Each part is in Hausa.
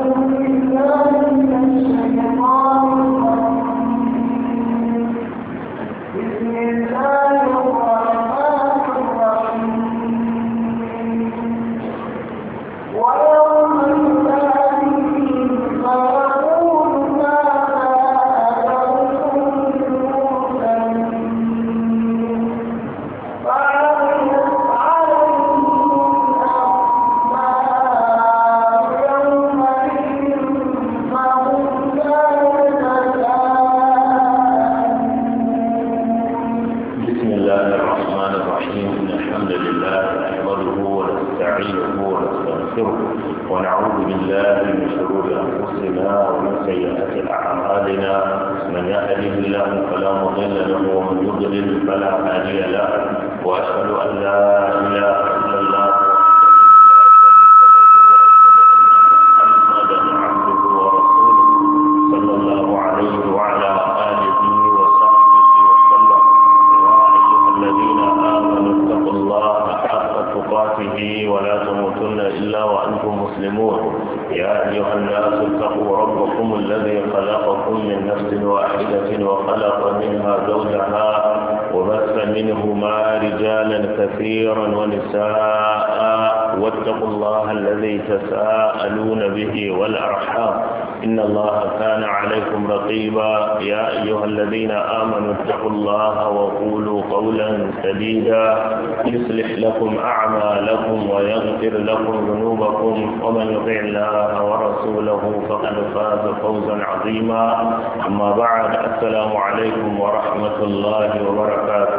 أما بعد السلام عليكم ورحمة الله وبركاته.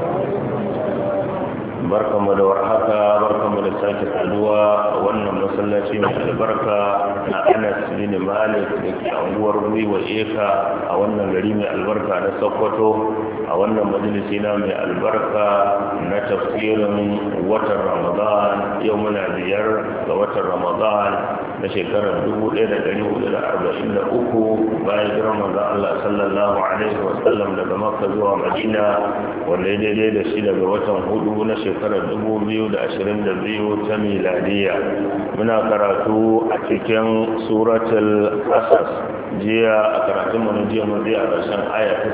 barkamu da warhaka, barkamu da sake saduwa a wannan masallaci mai albarka na Anas bin Malik da ke anguwar Gwiwa Eka a wannan gari mai albarka na Sokoto, a wannan majalisi na mai albarka na tafsirin watan Ramadan. Yau muna 5 ga watan Ramadan na shekarar 1443 bayan hijirar manzon Allah sallallahu alaihi wasallam daga Makka zuwa Madina, wanda ya daidai da shi daga watan 4 na shekarar 2022 ta miladiya. Muna karatu a cikin suratul Qasas. Jiya a karatun mu jiya mun a ƙarshen aya ta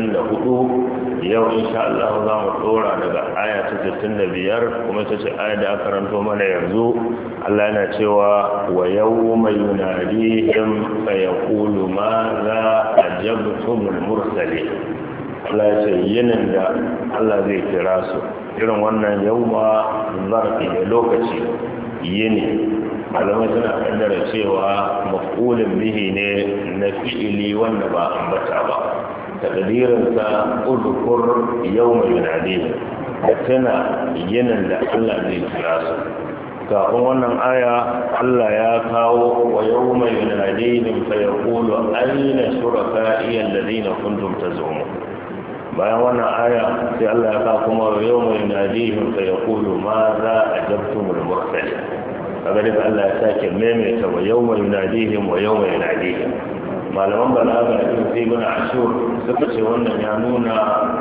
64. Yau insha Allah za mu dora daga aya ta 65, kuma ita ce aya da aka karanto mana yanzu. Allah yana cewa wa yawma yunadihim fa yaqulu ma za ajabtumul mursalin. Allah ya ce yinin da Allah zai kira su, irin wannan yauma zarfi ne, lokaci, yini. Malamai suna kaddara cewa maf'ulun bihi ne na fi'ili wanda ba ambata ba. Takdirinsa udkur yawma yunadihim, da tana yinin da Allah zai kira su. Kafin wannan aya Allah ya kawo wa yawma yunadihim fa yaqulu ayna shuraka'i alladhina kuntum tazumun. Bayan wannan aya sai Allah ya kawo kuma wa yawma yunadihim fa yaqulu ma za ajabtumul mursalin. Kaga da Allah ya sake maimaita wa yawma yunadihim wa yawma yunadihim. Malaman balaga da Ibn Ashur suka ce wannan ya nuna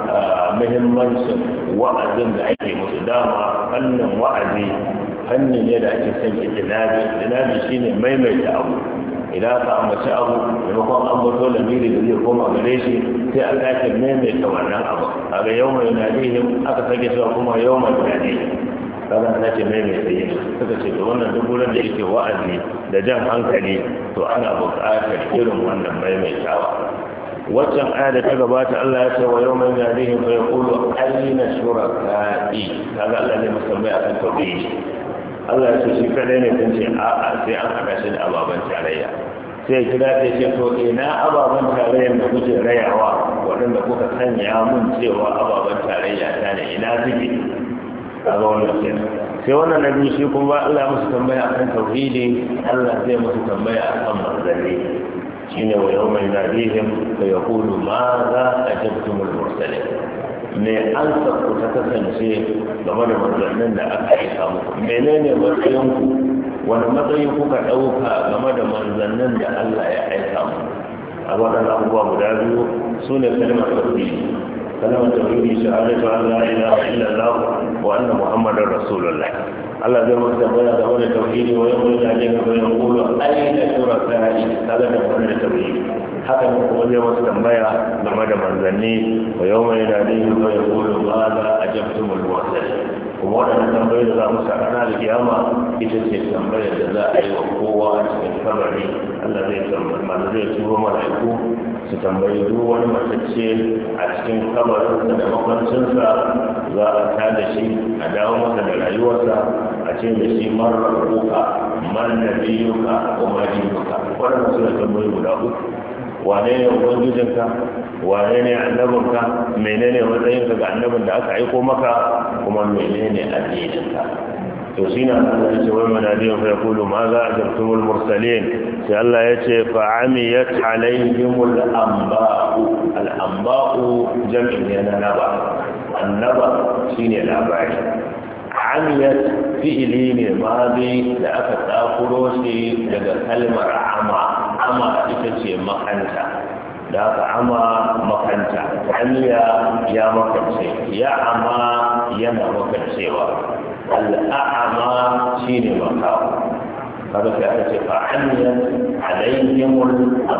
muhimmancin wa'azin da ake musu. Dama fannin wa'azi fanni ne da ake son jinabi shine maimaita abu. Idan ka ambaci abu maimakon ambato lamiri da zai koma gare shi, sai a sake maimaita wannan abu. Kaga yawma yunadihim aka sake cewa kuma yawma yunadihim, kaga na ce maimaita yin. Suka ce da wannan duk wurin da yake wa'azi da jan hankali, to ana buƙatar irin wannan maimaitawa. Waccan aya da ta gabata Allah ya ce wa yawma yunadihim fa yaqulu ayna shuraka'i. Kaga Allah ne musamman akan tauhidi. Allah ya ce shi kadai ne, kun ce a'a sai an haɗa shi da ababen tarayya. Sai kira ta ce to ina ababen tarayyar da kuke rayawa, waɗanda kuka sanya mun cewa ababen tarayya ta ne, ina suke? Kaga wannan kenan. Sai wannan nabi shi kuma Allah musu tambaya akan tauhidi, Allah zai musu tambaya akan manzanni. Shine wa yawma yunadihim fa yaqulu ma za ajabtumul mursalin. Me an ku ta kasance game da manzannin da aka aika muku? Menene matsayinku? Wani matsayi kuka ɗauka game da manzannin da Allah ya aika muku? A waɗannan abubuwa guda biyu su ne kalmar tauhidi. Kalmar tauhidi shahadatu an la ilaha illallah wa anna muhammadar rasulullah. Allah zai masa tambaya game da tauhidi wa yawma yunadihim fa yaqulu ayna shuraka kaga da wannan tauhidi haka ne kuma zai wasu tambaya game da manzanni wa yawma yanadihim fa yaqulu madha ajabtumul mursalin kuma wannan tambayar da za mu sa ranar kiyama ita ce tambayar da za a yi wa kowa a cikin kabari Allah zai tambaye mana zai turo mala'iku su tambayi duk wani matacce a cikin kabarinsa da makwancinsa za a tada shi a dawo masa da rayuwarsa a ce da shi man rabbuka man nabiyuka wa ma dinuka wannan suna tambayi guda uku wane ne ubangijinka wane ne annabinka menene matsayinka ga annabin da aka aiko maka kuma menene addininka to shi na Allah ya ce wai manadiyan fa yaqulu ma za ajabtumul mursalin sai Allah ya ce fa amiyat alaihimul anba'u al anba'u jam'in ne na naba annaba shine labari amiyat fi'ili ne madi da aka tsakuro shi daga kalmar ama ita ce makanta da aka ama makanta amiya ya makance ya ama yana makancewa al'a'ama shi ne makawa kaga sai aka ce fa'aniyar alaihimul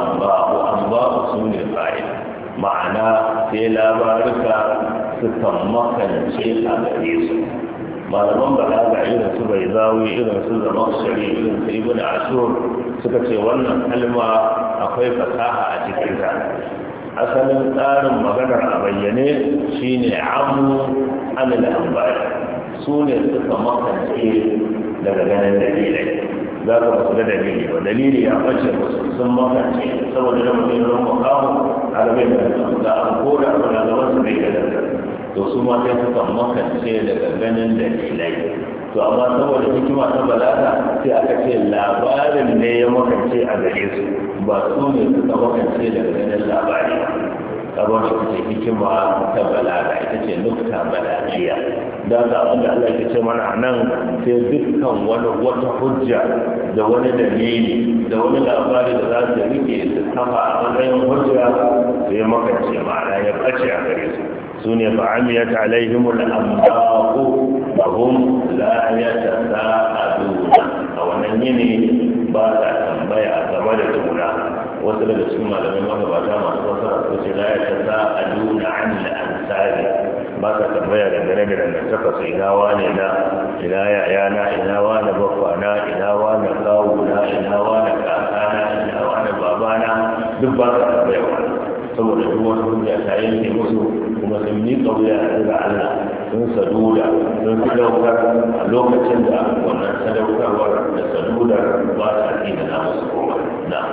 amba'u su ne fa'il ma'ana sai labaruka suka makance a gare su malaman balaga irin su bai zawi irin su zama shari irin su ibn ashur suka ce wannan kalma akwai fasaha a cikin ta asalin tsarin maganar a bayyane shine amu anil anba'i su ne suka makance daga ganin dalilai za ka basu da dalili ba dalili ya ɓace musu sun makance saboda da mutum zan makamu a gaban da an koda a wani gaban su bai ganin to su ma sai suka makance daga ganin dalilai to amma saboda hikima ta balaga sai aka ce labarin ne ya makance a gare su ba su ne suka makance daga ganin labari sabon ita ce hikima ta balaga ita ce nukta balagiya da ga abinda Allah ya ce mana a nan sai dukkan wata hujja da wani dalili da wani labari da za su rike su kafa a matsayin hujja sai makance ma'ana ya ɓace a gare su su ne fa'amiyat alaihimul anba'u wa hum la yatasaaluna a wannan yini ba ta tambaya game da juna wasu daga cikin malamai magabata masu fasara su ce la yatasaaluna an al-ansari ba ta tambaya dangane da dangantaka su ina wane na ina yayana ina wane baffana ina wane kawuna ina wane kakana ina wane babana duk ba ta tambaya wani saboda duk wani hujja ta yanke musu kuma sun yi kauya daga Allah sun saduda sun sadaukar a lokacin da wannan sadaukarwar da sadudar ba ta tsina na musu kowa na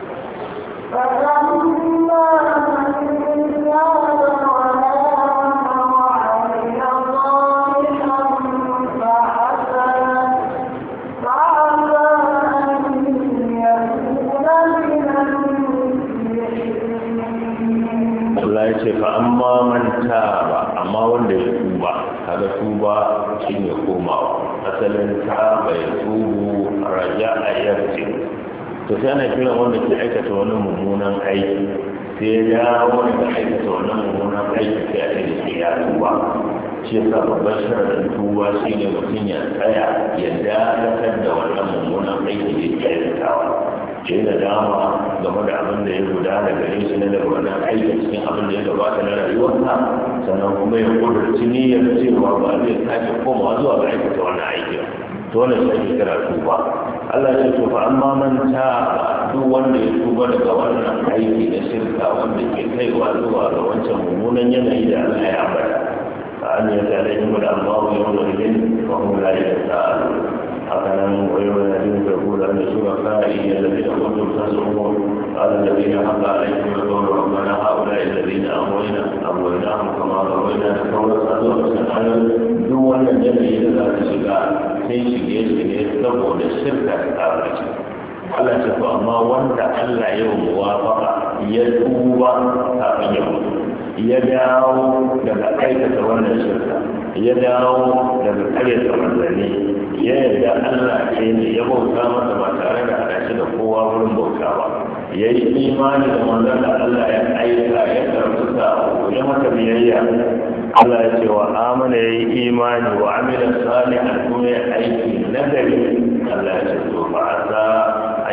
ce fa amma man taba amma wanda ya tuba kaga tuba shine komawa asalin taba ya tubu raja'a yarji to sai ana kira wanda ke aikata wani mummunan aiki sai ya wanda aikata wannan mummunan aiki sai a ce ya tuba shi yasa babban sharadin tuba shine mutum ya tsaya ya dakatar da wannan mummunan aiki da ke aikatawa ke da dama game da abin da ya gudana gare shi na daga wannan aikin cikin abin da ya gabata na rayuwarsa sannan kuma ya kudurci niyyar cewa ba zai sake komawa zuwa ga aikata wannan aikin to wannan shi ake kira tuba Allah ya ce fa amma man taba duk wanda ya tuba daga wannan aiki na shirka wanda ke kaiwa zuwa ga wancan mummunan yanayi da Allah ya ambata fa an yata alaihim al-Allahu yawma idin wa hum la yata'alun هكذا ويوم الذين يقول أن شركائي الذين كنتم تزعمون قال الذين حق عليهم القول ربنا هؤلاء الذين أمويناهم كما روينا كما صدوا سنحن دون الجميع ذات شكاء سيشي تبو للشركة الآخرة Allah ce to amma wanda Allah ya muwafaka ya tuba kafin ya mutu ya dawo daga aikata wannan shirka ya dawo daga karyata manzanni ya yarda Allah ce ne ya bauta masa ba tare da haɗa shi da kowa wurin bauta ba ya yi imani da manzan da Allah ya aika ya karɓi sa'o ya mata biyayya Allah ya ce wa amana ya yi imani wa amila salihan kuma ya aiki nagari Allah ya ce to ba za an yau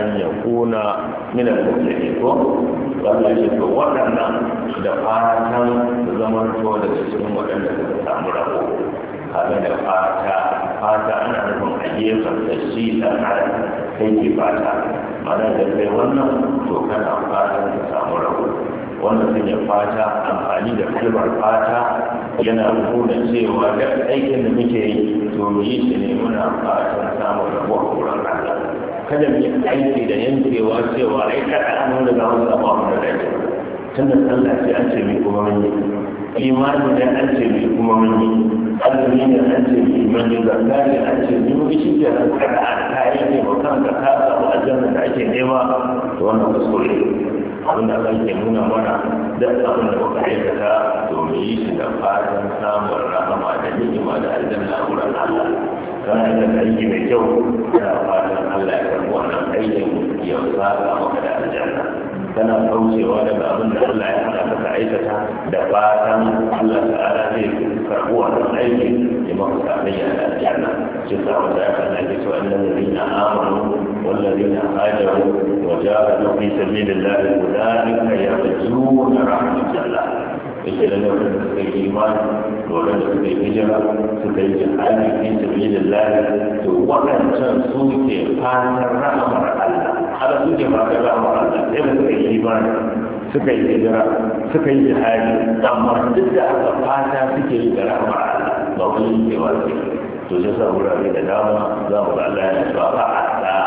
yakuna min al-muflihin ko Allah ya ce waɗannan da fatan da zaman to daga cikin waɗanda suka samu rabo kaga da fata ana nufin a gefen da shi dan adam kai ke fata mana da kai wannan to kana fatan ka samu rabo wannan sun ya fata amfani da kalmar fata yana nuna cewa da aikin da muke yi to mu yi shi ne muna fatan samun rabo a wurin Allah kada mu yi aiki da yankewa cewa ai kada an nuna ga wasu abubuwan da ake tunda Allah ce an ce mai kuma mun yi imani ne an ce mai kuma mun yi azumi ne an ce mai mun yi zakka ne an ce mai mun yi shi ke nan kada an kayi ne ba kanka ka samu aljanna da ake nema to wannan kuskure abin da Allah ke nuna mana da abin da muka aikata to mu yi shi da fatan samun rahama da ni'ima da aljanna a wurin Allah kana da aiki mai kyau kana fatan Allah ya karɓi wannan aikin ya saka maka da aljanna kana kaucewa daga abin da Allah ya hana ka aikata da fatan Allah ta'ala zai karɓi wannan aikin ya maka sakayya da aljanna shi sa wanda ya kana ke cewa innal ladina amanu wal ladina hajaru wa jahadu fi sabilillahi ulaika yarjuna rahmatallah yake da wanda suka yi imani da wanda suka yi hijira suka yi jihadi fi sabilillahi to waɗancan su ke fatan rahmar Allah haka su ke fatan rahmar Allah sai da suka yi imani suka yi hijira suka yi jihadi amma duk da aka fata suke yi da rahmar Allah ba wani ke wace to sai sa wurare da dama za mu ga Allah ya ce ba a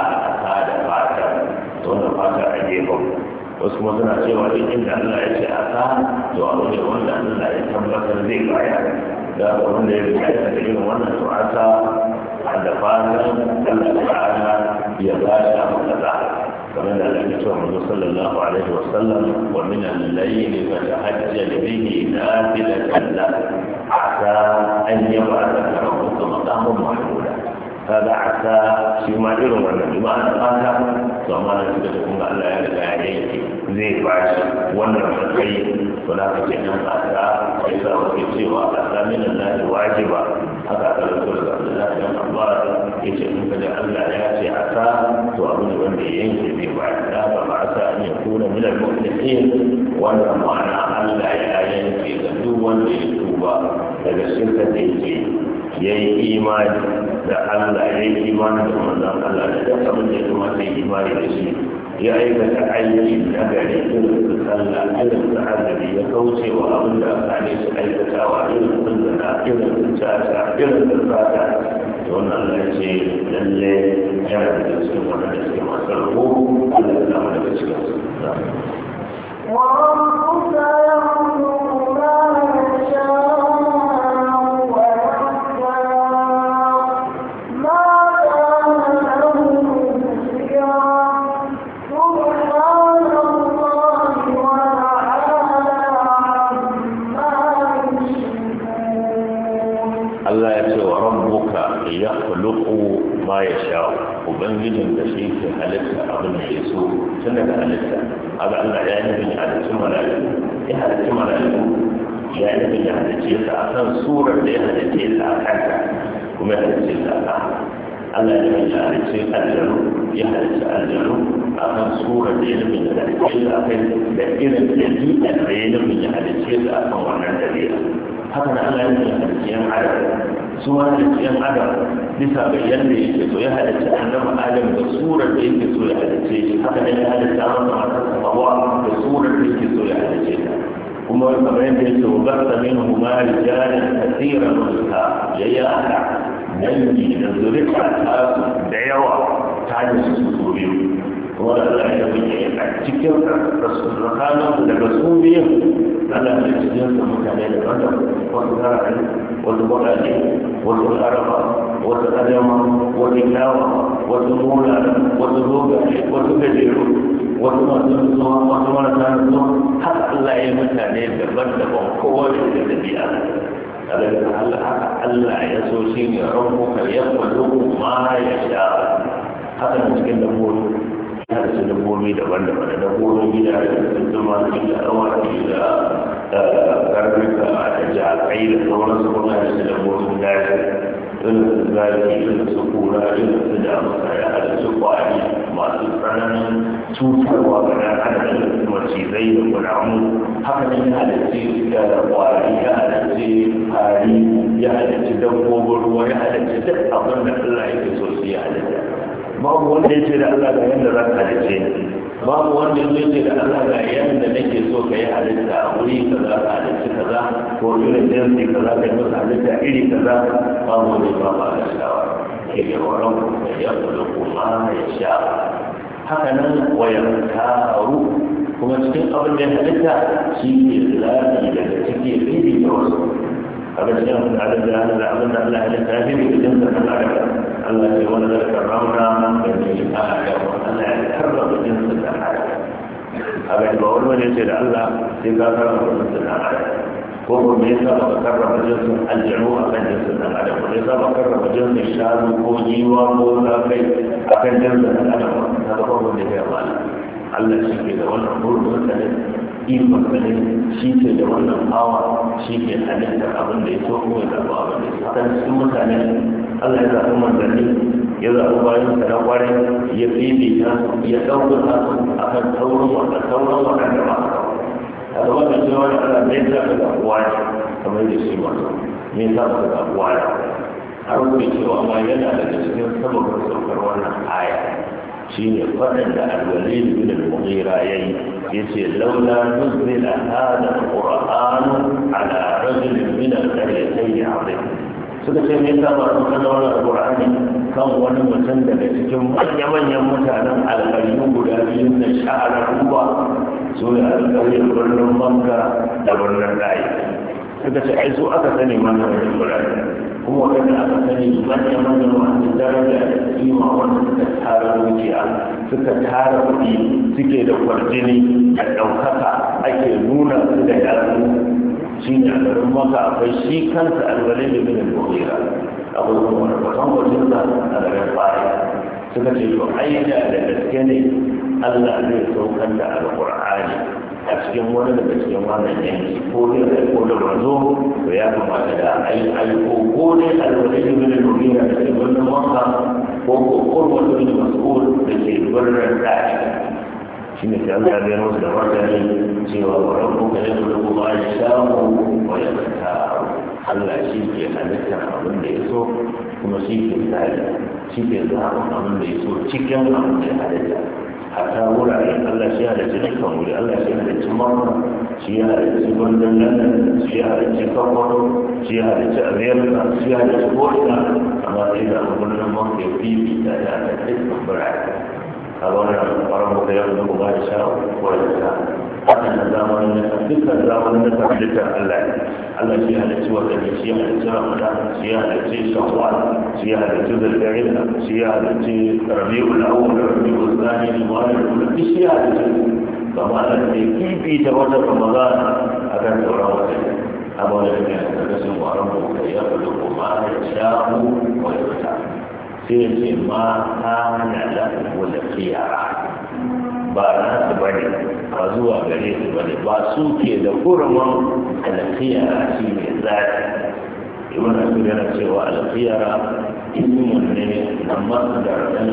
da fata to wannan fata a gefen wasu kuma suna cewa duk inda Allah ya ce a sa to a wani wanda Allah ya tabbatar zai baya da wanda ya rika da irin wannan to a sa da fatan Allah ta'ala ya ba shi abu kaza kamar da Allah ya ce wa sallallahu alaihi wa sallam wa min al-layl fa tahajjal bihi nafilatan lak asa an yab'athaka rabbuka maqaman mahmuda هذا عسى شيء ما يرون ولا ما أنا قاطع فما نسبة كم الله يرجع عليه زي باش ولا شيء ولا كذا عسى إذا وكذي وعسى من الله واجبا هذا كله كله الله يا الله يجعل كذا الله يأتي عسى وأبن وندي ينجي ببعث فعسى أن يكون من المفلحين ولا معنى الله ينجي ذو وندي توبا هذا الشركة ينجي yayi imani da Allah yayi imani da manzon Allah da duk abin da kuma sai imani da shi ya aikata aiki na gari irin su sallah irin su azumi ya kauce wa abin da aka su aikatawa irin su zina irin su caca irin su sata da wannan Allah ya ce lalle yana da cikin wannan da suke masu rabo Allah ya zama daga cikin su ubangijin da shi ke halitta abin da ya so tun daga halitta aga Allah ya yi bin halittu mala'iku ya halitta mala'iku ya yi bin halitta sa a kan surar da ya halitta sa a kanta kuma ya halitta sa a kan Allah ya bin halitta aljanu ya halitta aljanu a kan surar da ya bin halitta sa a kan da irin ɗabi'a da ya bin halitta sa a kan wannan ɗabi'a haka na Allah ya bin halitta yan adam su wani yan adam bisa ga yadda yake so ya halitta annabi adam da surar da yake so ya halitta shi haka ne ya halitta masa matarsa Hawwa da surar da yake so ya halitta ta kuma kamar yadda yake wabasta minhu ma rijalan kathiran minha ya hada dangi da zuriya ta da yawa ta da su biyu kuma da Allah ya yi a cikin tsakanin daga su biyu Allah ya cikin sa mutane da wanda wasu zarafin wasu baƙaƙe wasu araba wasu adama wasu kyawa wasu mola wasu dogaye wasu gajeru wasu masu nutsuwa wasu marasa nutsuwa haka Allah ya yi mutane daban-daban kowa da ɗabi'a haka Allah ya so shi ne rabbuka yaqulu ma yasha haka cikin dabbobi ya da dabbobi daban-daban da dabbobin gida da zuma da awaki da karnuka da jakai da sauransu kuma da dabbobin daji irin su zafi irin su kura irin su damusa ya halittu kwari masu tsananin cutarwa ga ɗan adam irin su macizai da kunamu haka ne ya halittu da kwari ya halittu hari ya halittu dabbobin ruwa ya halittu duk abin da Allah yake so su ya halitta babu wanda ya ce da Allah ga yadda za ka halitta babu wanda ya ce da Allah ga yadda nake so ka yi halitta a wuri kaza ka halitta kaza ko irin jinsi kaza ka yi masa halitta iri kaza babu wanda ba ba da shawara ke yi wa ranku da ya kula kuma ya sha haka nan wayan taru kuma cikin abin da ya halitta shi ke zaɓi daga ciki iri da wasu هذا الشيء من عدد هذا العمل الله للكافر بجنس الأعلى الله يقول لك كرمنا بني آدم الله يكرم بجنس الأعلى هذا البول من يسير الله تكرم بجنس الأعلى وهو ليس بكرم بجنس الجنوب أكن جنس الأعلى وليس بكرم بجنس الشام وجي وقولا كي أكن جنس الأعلى هذا هو الذي يقال Allah shi ke da wannan gurbin sanin ikon sanin shi ke da wannan hawa shi ke halittar abin da ya so kuma ya zaɓa abin da ya so kan cikin mutane Allah ya zaɓi manzanni ya zaɓi bayan sa na ƙwarai ya fifita su ya ɗaukaka su a kan sauran waɗanda ba a gaba da cewa da Allah ne ya zaɓi zaɓuwa ne kamar da shi masu ne ya zaɓi zaɓuwa ne har kuma cewa ma yana daga cikin sababin saukar wannan aya شيء فقد الوليد بن المغيرة يسي لولا نزل هذا القرآن على رجل من القريتين عظيم suka ce me yasa ba su kana wannan alqur'ani kan wani mutum daga cikin manyan mutanen alƙaryu guda biyu na sha'arar ruwa su ne alƙaryar birnin Makka da birnin Rai suka ce ai su aka sani wannan alqur'ani kuma wanda aka sani manyan masu daraja da kima wanda suka tara dukiya suka tara kuɗi suke da kwarjini da ɗaukaka ake nuna su da yatsu shi ne a garin Makka akwai shi kansa alwalid bin al-Mughira akwai kuma wani kwaton wajen sa a garin Baya suka ce to ai da gaske ne Allah zai saukar da alqur'ani a cikin wani daga cikin wannan yanki ko dai aiko da mazo to ya kamata da aiko ko dai alwalid bin al-Mughira da ke birnin Makka ko Urwa bin Mas'ud da ke birnin Da'i shi ne sai Allah ya bayar musu da martani cewa wa rabbuka yakhluqu ma yasha'u wa yakhtar Allah shi ke halittar abin da ya so kuma shi ke tsari shi ke zaɓin abin da ya so cikin abin da ya halitta hatta wurare Allah shi ya halicci dukkan wuri Allah shi ya halicci Makka shi ya halicci London shi ya halicci Kakwaro shi ya halicci Amerika shi ya halicci Ko'ina amma sai da birnin Makka ya fifita da ta dukkan birane a wannan ƙwarar muka yau da kuma da sha'o ko da ta wannan zamanin da dukkan zamanin da halittar Allah shi ya halicci wadanne shi ya halicci Ramadan shi ya halicci Shawwal shi ya halicci Zulhijja shi ya halicci Rabiul Awwal Rabiul Thani Muharram shi ya halicci kamar da kifi ta wata Ramadan akan sauran wadanne amma da ne da sun ƙwarar muka yau da kuma da sha'o ko da ta sai ce ma kana lahu da khiyara ba na su bane ba zuwa gare su bane ba su ke da kurman alkhiyara shi ne zaki ibn asir yana cewa alkhiyara ismun ne na masdar ɗin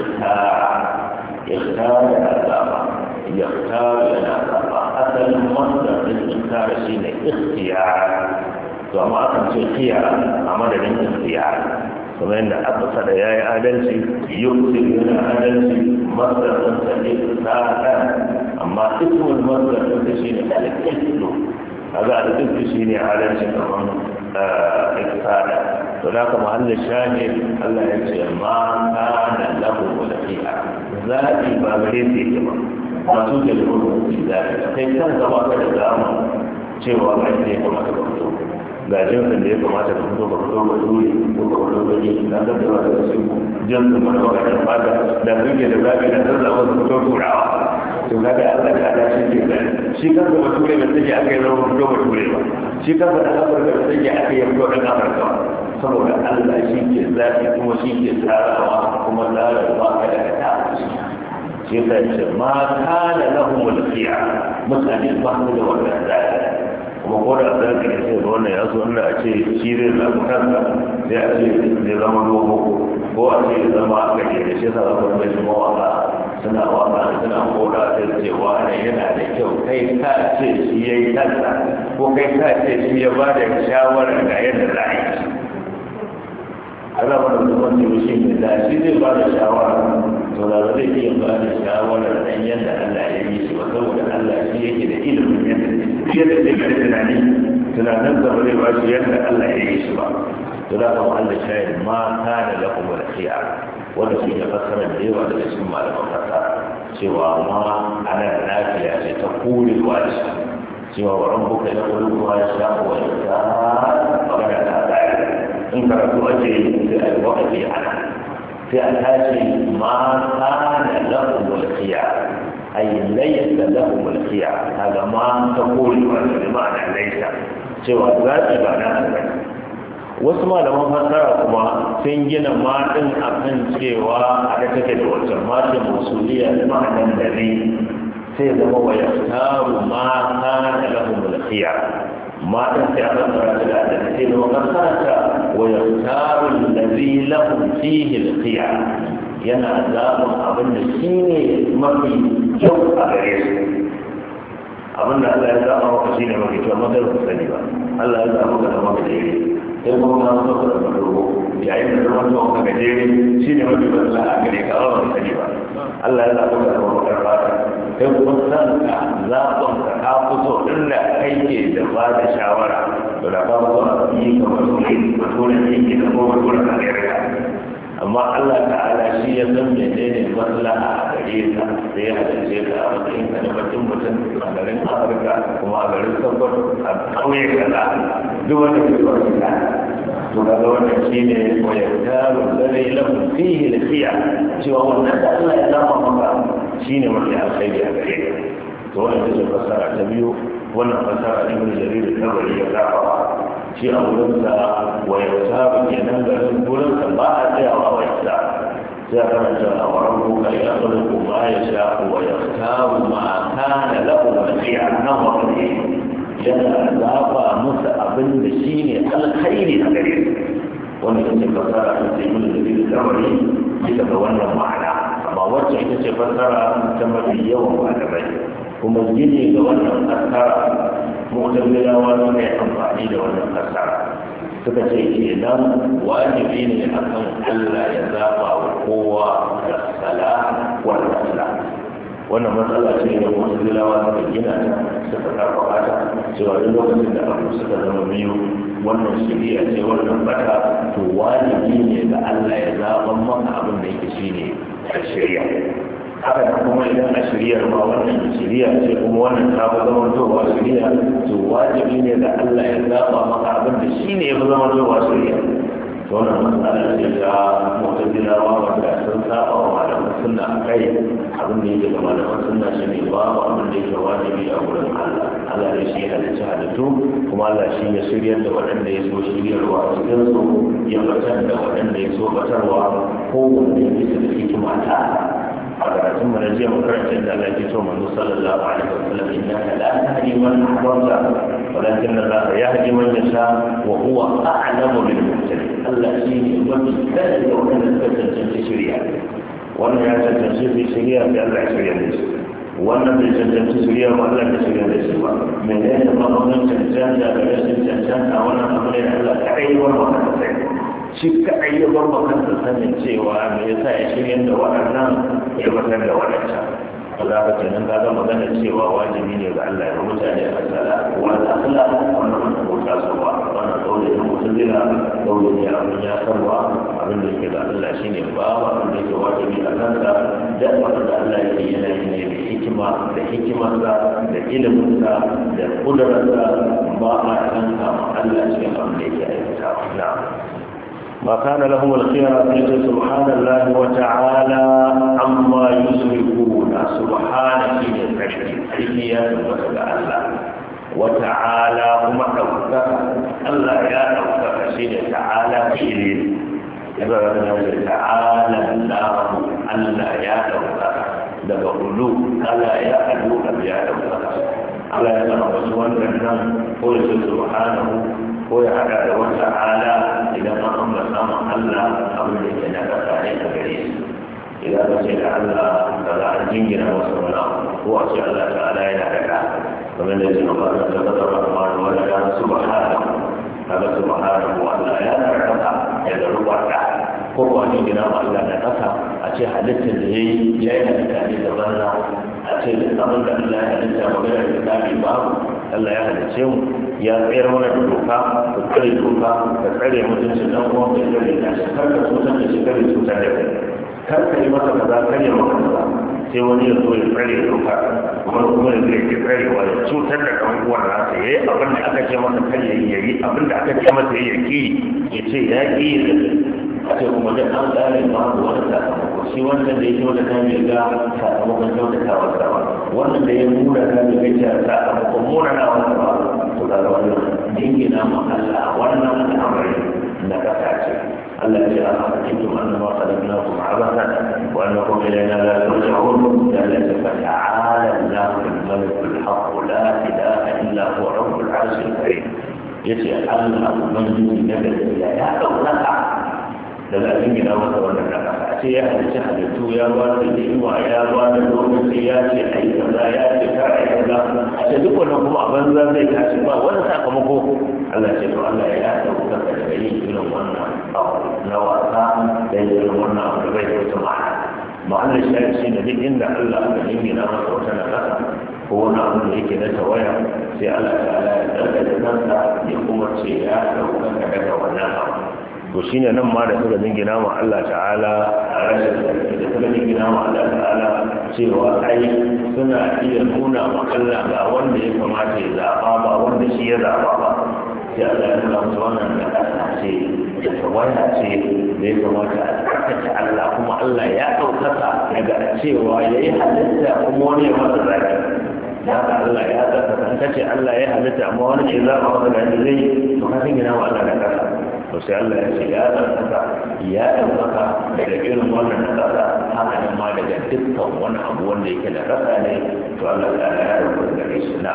ikhtara azaba yakhtara yana azaba asalin masdar ɗin ikhtara shi ne ikhtiyar to amma akan ce khiyara a madadin ikhtiyar kuma yadda aka sada ya yi adalci yusuf yana adalci masararsa ne tsada amma ismul masararsa shi ne alƙislu kaga alƙislu shi ne adalci kamar tsada to da kama hannun shahid Allah ya ce ma kana lahu wala fi'a zaɓi ba gare su yake ba masu ke da wani zaɓi kai kan gaba ka da dama cewa ba ne kamata ka fito ga jinsin da ya kamata ka fito ka fito ka turi ko ka fito ka yi na da yawa da su jinsin mana ba ka fata da suke da zaɓi da sun zaɓa su fito turawa to na ga Allah ta ala shi ke gani shi kansa ba ture da take aka yi zama fito ba ture ba shi kansa da Afirka da take aka yi fito ɗan Afirka saboda Allah shi ke zaɓi kuma shi ke tsarawa kuma tsarawa kada ka ta shi ya ce ma kana lahum al-khiyar mutane ba su da wannan zaɓi kuma ko da za ka sai ga wannan ya so inda a ce shi zai zaɓi kansa sai a ce zai zama dogo ko a ce zama a gaje da shi sa zama da shi mawaka suna waka suna koda sai cewa ne yana da kyau kai ka ce shi ya yi kansa ko kai ka ce shi ya ba da shawarar ga yadda za a yi ana wani zuwan da shi ne da shi zai ba da shawara to da zai iya ba da shawarar dan yadda Allah ya yi shi ba saboda Allah shi yake da ilimin yadda zai ga tunanin da ba zai ba shi yadda Allah ya yi shi ba to da kuma Allah shayar ma kana lakum wal khiyar wanda shi ne fassara da yawa daga cikin malaman fassara cewa ma ana lafiya ce ta kurewa ce cewa wa rabbuka yaqulu wa yasha'u wa yasha magana ta tsaya in karatu ake sai a yi wa'azi ana sai a tashi ma kana lahum al-khiyar ay laysa lahum al-khiyar kaga ma ta kurewa ce ma'ana laysa cewa zaɓi ba na bane. Wasu malaman fassara kuma sun gina maɗin a kan cewa a da take da wacce maɗin musuliya da ma'anan da ne sai zama wa ya taru ma kana lahum al-khiyar maɗin sai a fassara ta da sai zama fassara wa ya taru allazi lahum fihi al-khiyar yana zaɓin abin da shi ne mafi kyau a gare su abin da Allah ya zaɓa maka shi ne mafi kyau amma kai ba ka sani ba Allah ya zaɓa maka da mafi daidai sai kuma na so ka zama dogo yayin da zama zuwa ka gajere shi ne mafi balla a gare ka ba sani ba Allah ya zaɓa ka zama bakar fata sai kuma san ka zaɓon ka ka fito inda kai ke da ba da shawara to da ka fito a yi kamar su ne baturen yake da kuma baturen a gare ka amma Allah ta'ala shi ya san menene maslaha a gare ka sai ya hadace ka a matsayin ka na mutum a garin Afirka kuma a garin Sokoto a kauye kaza duk wanda ke zuwa gida to kaga wannan shine wa yaktaru alladhi lahu fihi al-khiyar cewa wannan da Allah ya zama maka shine mafi alkhairi a gare ka to wannan ce fasara ta biyu wannan fasara Ibn Jarir al-Tabari ya zaba shi a wurinsa wa yaktaru kenan garin wurinsa ba a tsayawa wa yaktaru sai a karanta a wurin kuka ya khuluqu ma yasha wa yaktaru ma kana lahu al-khiyar nan wa yana zaɓa musu abin da shi ne alkhairi a gare su wanda ita ce fasara ta ce mun da zai tsamari bisa ga wannan ma'ana amma wacce ita ce fasara ta mafi yawan malamai kuma gini ga wannan fasara mu'tazilawa sun yi amfani da wannan fasara suka ce kenan wajibi ne akan Allah ya zaɓa wa kowa da sala wa sala wannan matsala ce da wasu zilawa suka gina ta suka karfafa ta cewa duk lokacin da abu suka zama biyu wannan shari'a ce wannan bata to wajibi ne ga Allah ya zaɓan maka abin da yake shine a shari'a haka da kuma idan a shari'ar ma wannan shari'a ce kuma wannan ta fi zama zuwa shari'a to wajibi ne ga Allah ya zaɓa maka abin da shine ya fi zama zuwa shari'a wannan matsala ce ta mu'tazilawa wanda sun saba wa malaman sunna a kai abin da yake ga malaman sunna shi ne babu abin da yake wajibi a wurin Allah Allah ne shi ya halicci halittu kuma Allah shi ya shiryar da waɗanda ya so shiryarwa a cikin su ya batar da waɗanda ya so batarwa kowanne bisa da hikima ta a karatun mu na jiya makarantar da Allah ke so manzo sallallahu alaihi wasallam innaka la tahdi man ahbabta walakin Allah yahdi man yasha wa huwa a'lamu bil muhtadin Allah shi ne wani kada da wannan da tantance shari'a wannan ya tantance shari'a da Allah ya shirya da shi wannan bai tantance shari'a ba Allah ya shirya da shi ba menene ba wannan cancanta da rashin cancanta wannan abu ne da Allah ta yi wannan sai shi kaɗai ya bar makansa sanin cewa me yasa ya shirya da waɗannan ya batar da waɗancan ba za ka kenan ka ga magana cewa wajibi ne ga Allah ya mutane a sala wanda Allah wannan bauta su ba wannan kaule ne mutazila kaule ne abin ya sarwa abin da yake ga Allah shine ba abin da yake wajibi a kansa da abin da Allah yake yana yi ne da hikima da hikimarsa da iliminsa da kudurarsa ba a kanka Allah shi abin da yake aikata na'am ما كان لهم الخيار سبحان الله وتعالى عما يشركون سبحانه الحياة وتعالى وتعالى هم أوكف الله يا أوكف شيء تعالى شيء تعالى الله يا أوكف daga ulu Allah ya alu abiya da mutaka Allah ya zama wasu wannan nan ko ya ce subhanahu ko ya hada da wata ala idan an ambata ma Allah abin da yake na kasa ne a gare shi idan ka ce da Allah da za a jingina masa wani ko a ce Allah ta'ala yana da ka kamar da yake ba da kasar rahman wa da subhanahu kaga subhanahu Allah ya rarraka da rubuta ko ba jingina ma Allah da kasa a ce halittar da yayi halitta ne da banza a ce da abin da Allah ya halitta magana da dami babu Allah ya halice mu ya tsayar mana da doka ka tsare doka ka tsare mutuncin dan uwan ka tsare da shi kar ka cutar da shi kar ka cutar da kai kar ka yi masa kaza kar ya maka kaza sai wani ya zo ya tsare doka kuma ya zai ki tsarewa ya cutar da dan uwan nasa yayi abin da aka ce masa kar ya yi abin da aka ce masa ya ki ya ce ya ki a ce kuma duk an tsare ma wani sakamako shi wannan da ya kyauta ta mai ga sakamakon kyautata wasa ba wannan da ya mura ta mai ga sakamakon mura na wasa ba to da wannan dingina ma Allah wannan al'amari na kasa ce Allah ya aka hakikum annama khalaqnakum abathan wa annakum ilayna la turja'un la ta'ala Allahu al-malik al-haq la ilaha illa huwa rabbul 'arshil karim yace Allah ubangiji na gaskiya ya dauka daga abin gina masa wannan daga a ce ya halitta halittu ya ba da ni'ima ya ba da lokaci ya ce a yi kaza ya ce ka a yi kaza a ce duk wannan kuma a banza zai tashi ba wani sakamako Allah ce to Allah ya dauka daga yin irin wannan abu na wasa da irin wannan abu da bai da wata ma'ana shi ne duk inda Allah aka gina masa wata nakasa ko wani abu da yake na tawaya sai Allah ta'ala ya daga da kansa ya kuma ce ya dauka daga wannan abu to shine nan ma da suka jingina ma Allah ta'ala a rashin da suka jingina ma Allah ta'ala cewa ai suna iya nuna ma Allah ga wanda ya kamata ya zaba ba wanda shi ya zaba ba sai Allah ya nuna musu wannan da kasa ce da tawaya ce da ya kamata a tsarkake Allah kuma Allah ya ɗaukaka daga cewa ya yi halitta kuma wani ya masa zaki da haka Allah ya tsarkaka an kace Allah ya halitta amma wani ya zaba wanda da zai to ka jingina ma Allah da kasa to sai Allah ya ce ya ɗaukaka daga irin wannan ƙasa haka nan ma daga dukkan wani abu wanda yake da ƙasa ne to Allah ya ɗaukaka daga shi na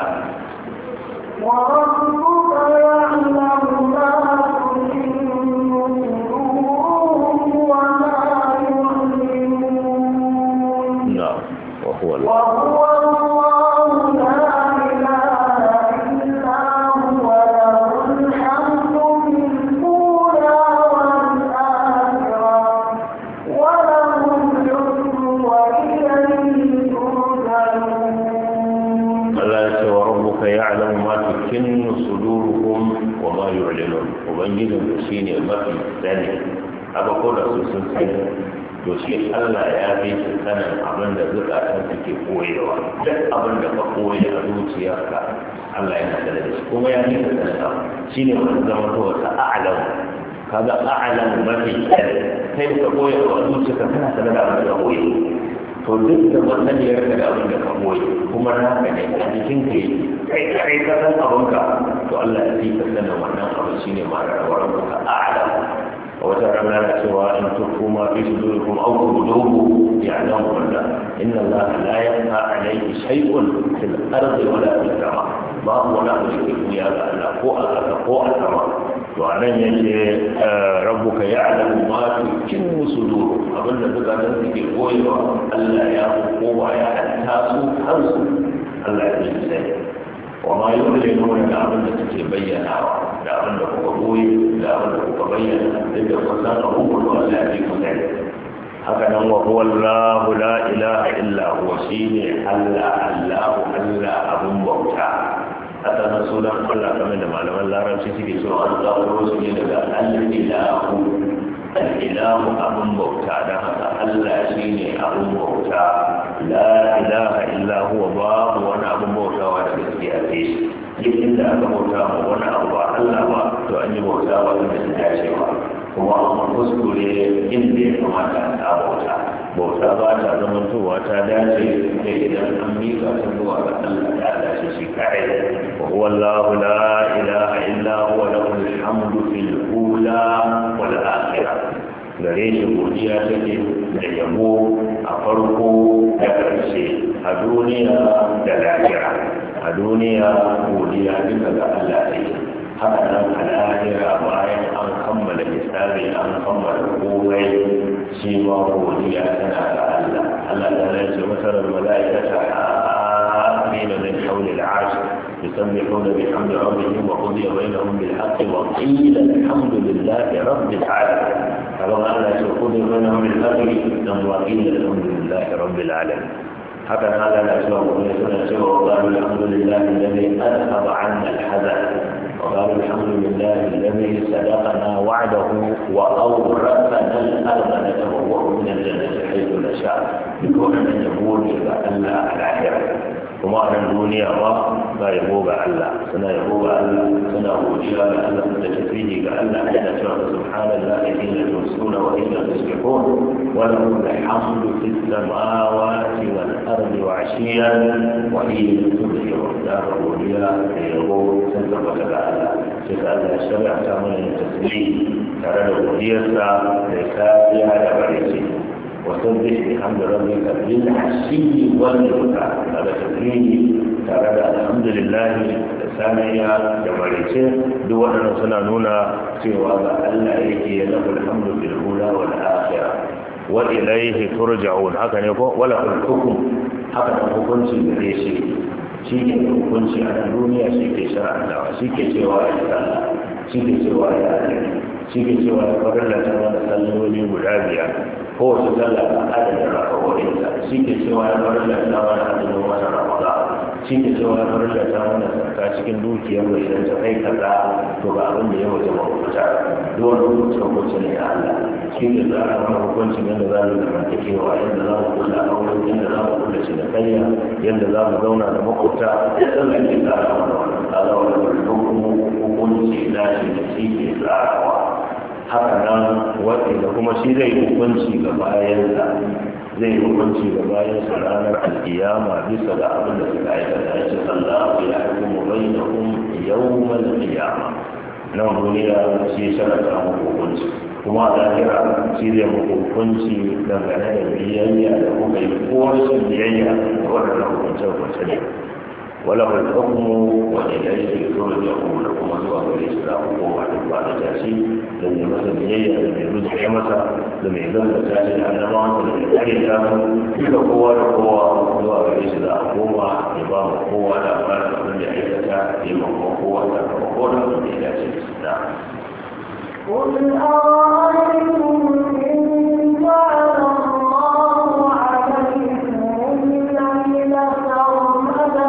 to shi Allah ya fi su sanin abin da zukatan suke koyewa duk abin da ka koye a zuciyarka Allah yana da shi kuma ya fi su sanin abu shi ne wani zama to wata a'alam kaga a'alam mafi kai ka koye a zuciyarka kana sanar da abin da ka koye to duk da masaniyar ka da abin da ka koye kuma naka ne a jikin ka kai ka san abinka to Allah ya fi ka sanin wannan abu shine ma rawar ka a'alam wata rana na cewa in tuku ma fi sudurikum aw tuduhu ya'lamu Allah inna Allah la yakhfa alayhi shay'un fil ardi wa la fis sama babu wani abu da ke ya ga Allah ko a ƙasa ko a sama to anan yake rabbuka ya'lamu ma tukinnu sudur abinda zukatan suke koyewa Allah ya kowa ya tasu kansu Allah ya sani وما يعلنون لأبن تكي بيناوا لأبن kuka boye da abin da kuka bayyana da kusan abubuwan da Allah ya fi ذلك haka nan wa huwa Allahu la ilaha illa huwa shine Allah abun bauta haka nan sunan Allah kamar da malaman larabci suke so an zaɓo su ne daga al-ilahu abun bauta dan haka Allah shine abun bauta la ilaha illa huwa babu wani abun bautawa da gaskiya sai shi duk inda aka bauta ma wani abu ba Allah ba to an yi bauta ba da ta dace ba kuma an kuskure inda ya kamata a bauta ba ta zamantowa ta dace da idan an miƙa ta zuwa ga Allah ta dace shi kai wa huwa Allahu la ilaha illa huwa lahul hamdu fil ula wal akhirah gare shi godiya take da yabo a a farko da ƙarshe, a duniya da lahira. A duniya godiya duka ga Allah ne, haka nan a lahira bayan an kammala hisabi an kammala komai shi ma godiya tana ga Allah. Allah ta lace masarar mala'ikata آمين من حول العرش يسبحون بحمد ربهم وقضي بينهم بالحق وقيل الحمد لله رب العالمين. فلما أن قضي بينهم بالحق وقيل الحمد لله رب العالمين. هكذا هذا الأسباب ونسنا وقالوا الحمد لله الذي أذهب عنا الحزن وقالوا الحمد لله الذي صدقنا وعده وأورثنا الأرض نتبوأ من الجنة حيث نشاء بكون أن يقول أن الآخرة kuma a nan duniya ba yabo ga Allah, suna yabo ga Allah, suna godiya ga Allah da tafiye ga Allah, yana cewa subhanallahi hina tusuna wa hina tusbihun wa lahu alhamdu fis samawati wal ardi wa 'ashiyan wa hina tudhirun. Da godiya da yabo sun tabbata ga Allah, sai ka Allah shari'a ta mana tasbih tare da godiyarsa da safiya da barci. وسبح بحمد ربك بالعشي والإبكار. هذا تفريج ترى الحمد لله ثانية جمالية دوانا سنانونا سوى ألا يجي له الحمد في الأولى والآخرة وإليه ترجعون. هكذا يقول وله الحكم هكذا الحكم سيدريسي شيء الحكم على الدنيا شيء شرع الله شيء سوى الله شيء سوى الله shi ke cewa da farilla ta wani salloli guda biyar kowace sallah ta adadin rakawoyinsa shi ke cewa da farilla ta wani adadin wata ramada shi ke cewa da farilla ta wani sarka cikin dukiyar da idan ta kai kaza to ba abin da ya waje ba kuta dole hukunci ne a Allah shi ke tsara mana hukuncin yadda za mu zamantakewa yadda za mu kula auren yadda za mu kula cinikayya yadda za mu zauna da makwabta ya tsalla ke tsara mana wannan tsara wani hukunci na shi da shi ke tsarawa. Haka nan da kuma shi zai hukunci ga bayansa zai hukunci ga bayansa ranar alkiyama bisa ga abin da suka aikata ya ce sallahu ya hukumu bainahum yawmal qiyama. Nan duniya shi sharata muku hukunci kuma a lahira shi zai muku hukunci dangane da biyayya da kuka yi ko rashin biyayya da waɗannan hukunce-hukunce ne. وله الحكم وإليه ترجعون. لكم أزواج الإسلام وقوة بعد تأسيس لم يمثل إليه لم يرد حمسة لم يزل تأسيس عن نمط لم يتحدث تلك قوة أزواج الإسلام قوة نظام قوة لا مانع من يحدثها في قوة وقوة من تأسيس الإسلام. قل أرأيتم إن جعل الله عليكم الليل سرمدا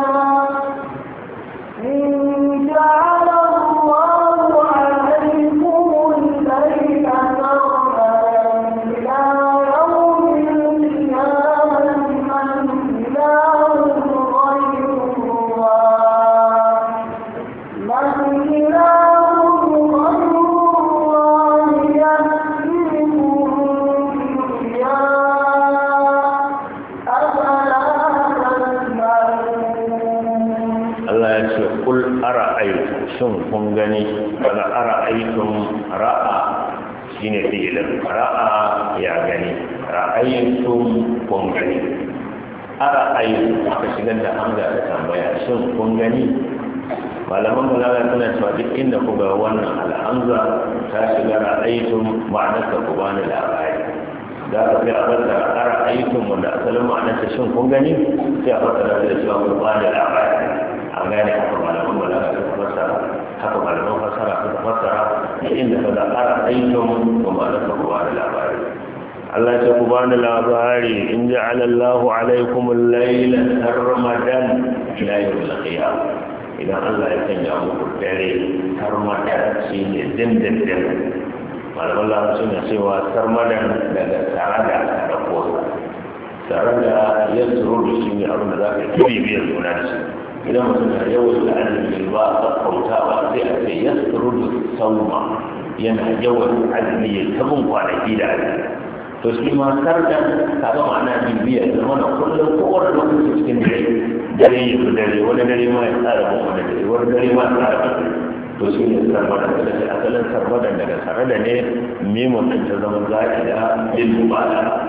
shin kun gani daga ara'aytum ra'a shine fi'ilin ra'a ya gani ra'aytum kun gani ara'aytum aka shigar da hamza ta tambaya shin kun gani. Malaman balaga suna cewa duk inda ku ga wannan alhamza ta shiga ra'aytum ma'anarsa ku bani labari da aka fi a fassara ara'aytum wanda asalin ma'anarsa shin kun gani sai a fassara da cewa ku bani labari. An gane haka malaman balaga suka fassara haka malaman fassara suka fassara da inda ka zaɓara aikin wa ma'anarsa ku bani labari. Allah ya ce ku bani labari in ja'ala Allahu alaikum al-layla sarmadan ila yawmil qiyamah. Idan Allah ya sanya muku dare sarmadan shine dindindin. Malaman Allah suna cewa sarmadan daga sarada da kosa. Sarada ya tsoro da shi ne abin da za ka yi biyar suna da shi. Idan mutum na yawan la'anin ba a kautawa sai a ce ya tsoro da sauma yana yawan azumi ya tabin kwanaki da azumi. To shi ma sardan ka ga ma'ana bibiya zama na kullum kowane lokaci cikin dare ya fi dare wani dare ma ya tsara ba wani dare wani dare ma ya tsara ba. To shi ne sarmadan da ce asalin sarmadan daga sarada ne mimun ɗin ta zama za'ida bil mubala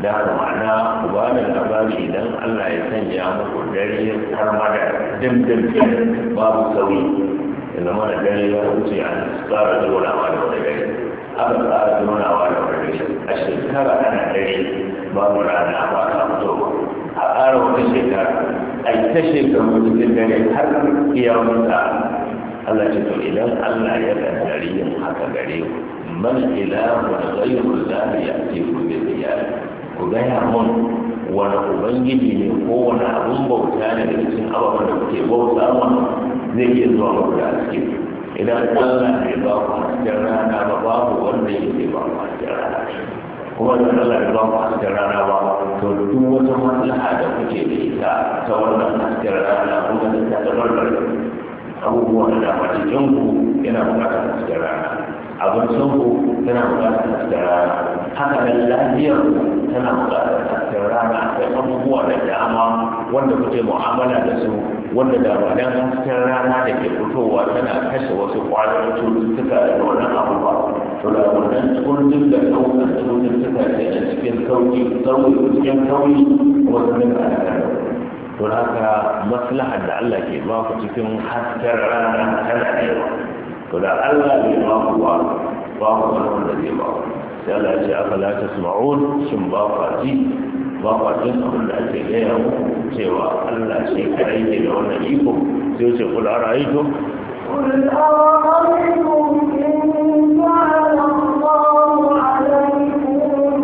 da ma'ana ku ba da labari idan Allah ya sanya muku dare har mada dindindin babu sauyi ya zama da dare ya wuce an tsara zonawa da wani dare aka tsara zonawa da wani dare a shekara ana dare babu rana ba ta fito a ƙara wata shekara a yi ta shekaru cikin dare har iya wata Allah ce to idan Allah ya kaddari yin haka gare ku man ilahu ghayru allahi ya'tiku bi ziyad ku gaya mun wani ubangiji ne ko wani abun bauta ne da cikin ababen da kuke bauta ma zai iya zuwa muku da haske idan Allah bai ba ku hasken rana ba babu wanda yake ba ku hasken rana kuma da Allah bai ba ku hasken rana ba to duk wata maslaha da kuke da ita ta wannan hasken rana kuma da ta tabbatar abubuwan da dama cikinku yana bukatar hasken rana abincinku yana bukatar hasken rana haka nan lafiyar tana bukatar hasken rana akwai abubuwa da dama wanda kuke mu'amala da su wanda da ba dan hasken rana da ke fitowa tana kashe wasu kwayoyin cututtuka da wannan abubuwa to da wannan kundin da ɗaukar cututtuka ke da cikin sauki cikin sauyi wasu ne ka da to haka maslahar da Allah ke ba ku cikin hasken rana tana da yawa to da Allah bai ba ku ba ku wani wanda zai ba ku sai Allah ya ce aka la tasma'un shin ba ku ji ba ku jin abin da ake gaya muku cewa Allah shi kadai ke da wannan iko sai ce kul ara'aytum قل أرأيتم إن جعل الله عليكم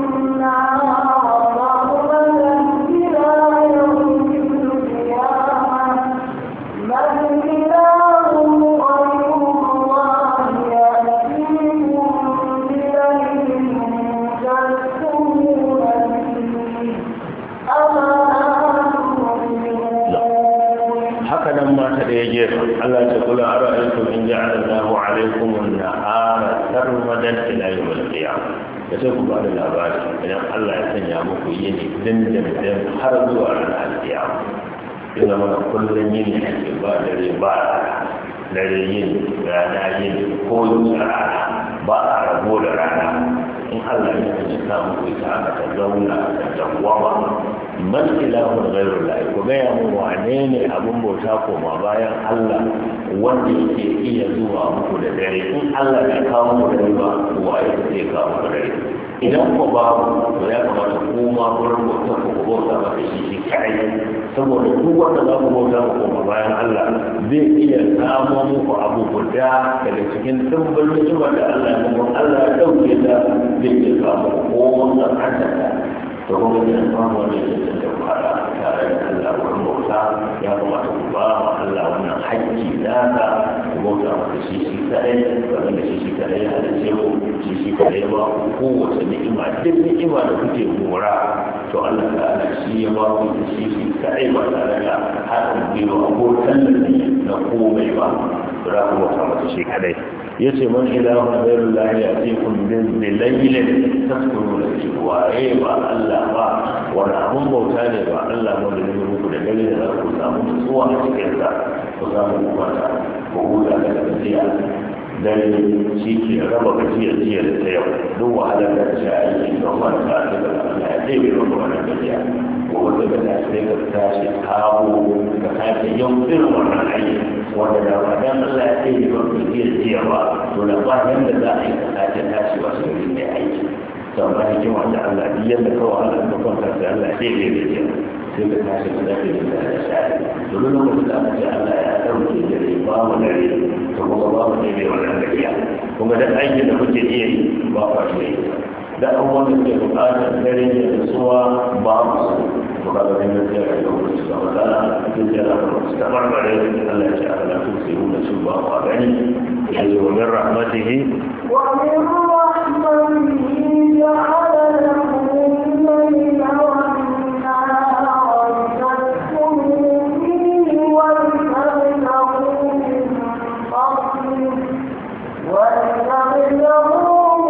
النهار Allah ta kula ara'aytum in ja'ala Allahu 'alaykum an-nahara sarmadan ila yawm al-qiyamah yace ku ba da labari idan Allah ya sanya muku yini dindindin har zuwa ranar al-qiyamah idan mana kullun yini ake ba dare ba dare yini rana yini ko rana ba a rabo da rana in Allah ya sa muku ita aka ta zauna ta dawama man ilahun ghairu lahi ko gaya mu wane ne abun bauta koma bayan Allah wanda yake iya zuwa muku da dare in Allah bai kawo muku dare ba waye zai kawo muku dare idan ko babu to ya kamata ku ma gurin bauta ku bauta ba shi kai saboda duk wanda za ku bauta ku koma bayan Allah zai iya samu muku abu guda daga cikin dimbin ni'imar da Allah ya muku Allah ya dauke ta zai iya kawo ko wannan hadda to kuma da samu wani da fara tare da Allah wurin bauta ya kamata ku ba wa Allah wannan haƙƙi naka ku bauta masa shi kadai wanda da shi kadai ya halice ku shi kadai ba ku kowace ni'ima duk ni'ima da kuke mora to Allah ta'ala shi ya ba ku da shi kadai ba tare da haɗin gwiwa ko tallafi na komai ba to za ku bauta masa shi kadai yace man ilahun ghairu lahi yatikum bi laylin taskununa fi waye ba Allah ba wani abun bauta ne ba Allah ba da nuna muku da dare da za ku samu nutsuwa a cikin sa ku samu kwata ku huta daga gajiya dare shi ke raba gajiyar jiya da ta yau duk wahalar da ta aiki don wani ba ta da Allah ya zai bai raba wannan gajiya ko wanda ka tashi ka tashi kawo ka tashi yau irin wannan aiki wanda da ba dan Allah ya ce ba ku jiya ba to da ba yanda za a yi ka tashi wasu gari mai aiki sau da hikima da Allah biyar da kawai Allah da kwanta sai Allah ya ce da jiya sai ka tashi ka zafi da ya shari domin lokacin da aka ce Allah ya ɗauke dare ba mu dare to kuma ba mu ne mai wannan gajiya kuma da aikin da kuke iya yi ba ku ne da abubuwan da ke buƙatar dare da nutsuwa ba mu su ba ga ganin da ya ga wasu ba matsala duk da su tabarbare Allah ya ce Allah su sai mu su ba ku gani ya yi wa min rahmatihi wa min rahmatihi ja'ala lakum al-layla wan-nahara litaskunu fihi wa litabtaghu min fadlihi wa litabtaghu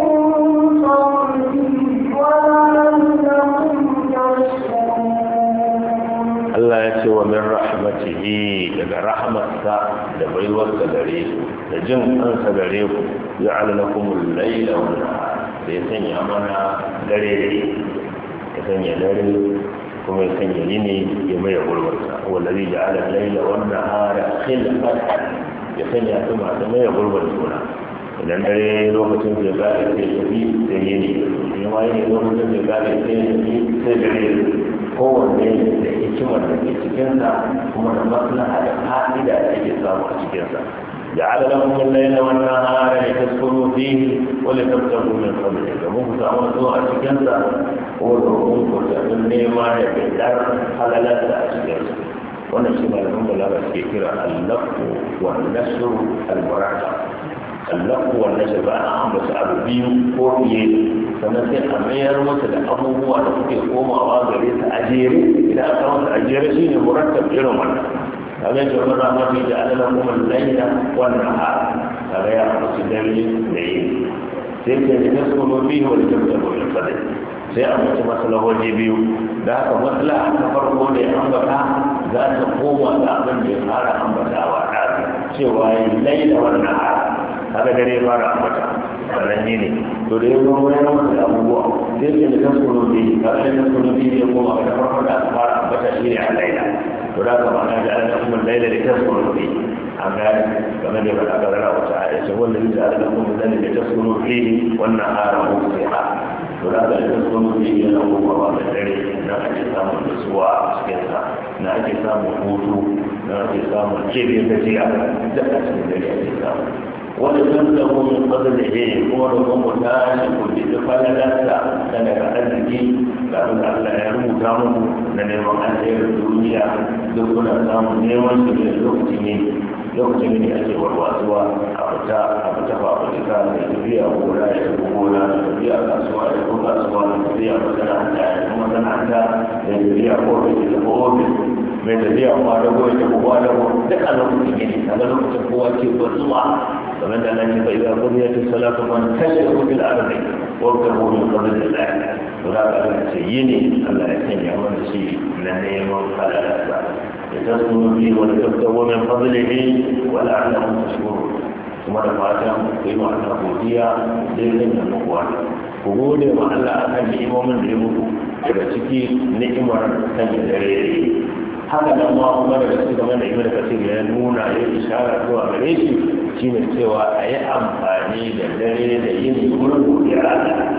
Allah ya ce wa min rahmatihi daga rahmatsa da baiwarsa gare ku da jin kansa gare ku ja'ala lakumul layla wan nahar da ya sanya mana dare ya sanya dare kuma ya sanya yini ya mai gurbarsa wallazi ja'ala al-layla wan nahara khilfatan ya sanya su masu mai gurbar juna idan dare lokacin da ga sai ya bi sai yini ne ma yini lokacin da ga sai ya bi sai dare kowanne da hikimar da ke cikinsa kuma da maslaha da fa'ida da ake samu a cikinsa جعل لكم الليل والنهار لتسكنوا فيه ولتبتغوا من فضله فمن سامو سوء أشكنسا ولكم كتابني ما يقدر حلالات أشكنسا ونشي ما لهم بلا بسكيكرا اللف والنشر المراجع اللف والنشر بأنا عم بس أبو كوريي فنسي أمير مثل أبوه أنا فكي قوم أواغري تأجيري إذا أكرمت أجيري شيني مرتب جرمان هذا جمع رحمة جعل لكم الليل والنهار هذا يعرف الدليل لعين سيكون لتسكنوا فيه ولتبتغوا من فضله سيأمت مسألة وجيبيو ذاك مسألة تفرقوا لأنبتا ذات قوة لأمن جهار أنبتا وعاد سوى الليل والنهار هذا قريب رحمة فلنيني تريدون وينون الأبوة سيكون لتسكنوا فيه هذا لتسكنوا فيه يقوم بتفرق الأسفار أنبتا شيرع الليلة وذاك معنى جعل لكم الليل لتسكنوا فيه أما كما جاء قال الله تعالى هو الذي جعل لكم الليل لتسكنوا فيه والنهار مبصرا وذاك لتسكنوا فيه له قرار الليل نأتي سام الأسواء سكنها نأتي سام الهوتو نأتي سام الجيب يتجيع دقت من الليل سام ولتبتغوا من فضله ولكم متاعا كل فللاسا لنا كأنك لأن الله يرمو كامل ننمو أنهير الدنيا دخلنا سامو نيوان سبيل الوقتين lokacin da ake warwatsuwa a fita fafutuka da tafiya gona ya tafi gona da tafiya kasuwa ya tafi kasuwa da tafiya masana'anta ya tafi masana'anta da tafiya ofis ya tafi ofis mai tafiya kwadago ya tafi kwadago duk a lokacin gini a lokacin kowa ke basuwa kamar da nan ce fa idan kuma ya ce salatu man kashe kudin arziki wakar wurin kwadar da lafiya to da ka ce yini Allah ya sanya mana shi na neman halalata لتسكنوا فيه ولتبتغوا من فضله ولعلكم تشكرون ثم دفعتم قيمة العبودية لذلك المقوى قبول وعلى أكل إمام الرمض كبتكي نئمر تنجري haka da ma kuma da su game da ibn kasir ya nuna ya ishara zuwa gare shi shine cewa a yi amfani da dare da yin gurin godiya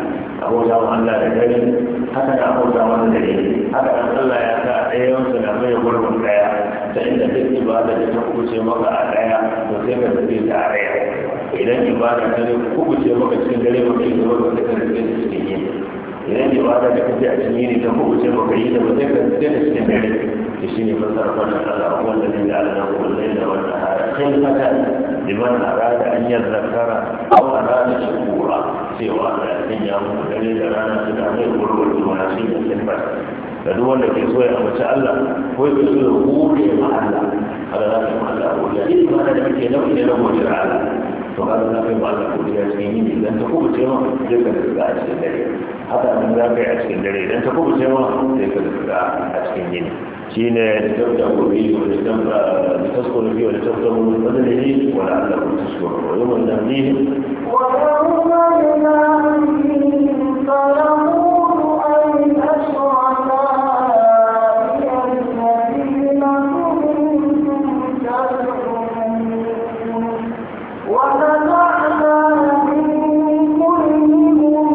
abota wa Allah da dare haka da abota wa da dare haka da Allah ya sa ɗayan su na mai gurbin ɗaya ta inda duk ibada da ta kuce maka a ɗaya to sai ka zabe ta a ɗaya idan ibada ta kuce maka cikin dare ba kai zama ba sai ka zabe ta cikin yini idan ibada da kace a cikin yini ta kuce maka yi da ba sai ka zabe ta cikin dare شيء فسر فضل الله هو الذي جعل لكم الليل والنهار خلفة لمن أراد أن يذكر أو أراد شكورا سوى أن يوم الليل رانا تدعي القلوب المناسية خلفة فدول التي سوى أن الله هو يقول قولي مع الله هذا لا في مع الله والذي ما ندمت ينوي له وجرعلا فقال لا في مع الله قولي يا سيدي لن تقوم سوى ذلك الإسلاء السندري حتى من ذاك السندري لن تقوم سوى ذلك الإسلاء السندري شين لتبتغوا به ولتسكنوا فيه ولتبتغوا من فضله ولعلكم تشكرون ويوم يناديهم فيقول أين شركائي الذين كنتم تزعمون ونزعنا من كلهم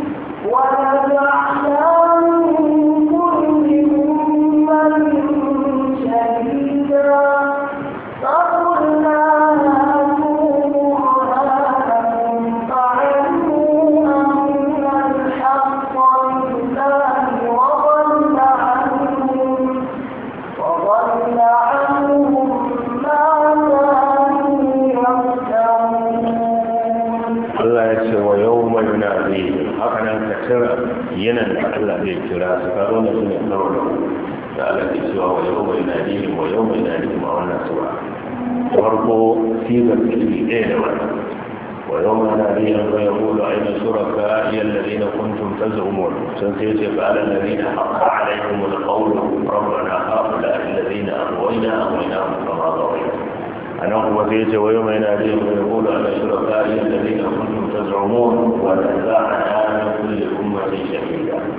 yanan da Allah zai kira su karo na su ne karo da Allah ke cewa wa yau mai nadihim wa yau mai nadihim a wannan sura farko sigar ilmi ɗaya da wannan wa yau mai nadihim wa yau mai ainihin suraka yallazina kuntum taz'umun sun sai ce ba ala ladina haqqa alaihim alqawl rabbana haula alladhina aghwayna aghwaynahum kama ghawayna anan kuma sai ce wa yau mai nadihim wa yau ala suraka yallazina kuntum taz'umun wa naza'na min kulli ummatin shahida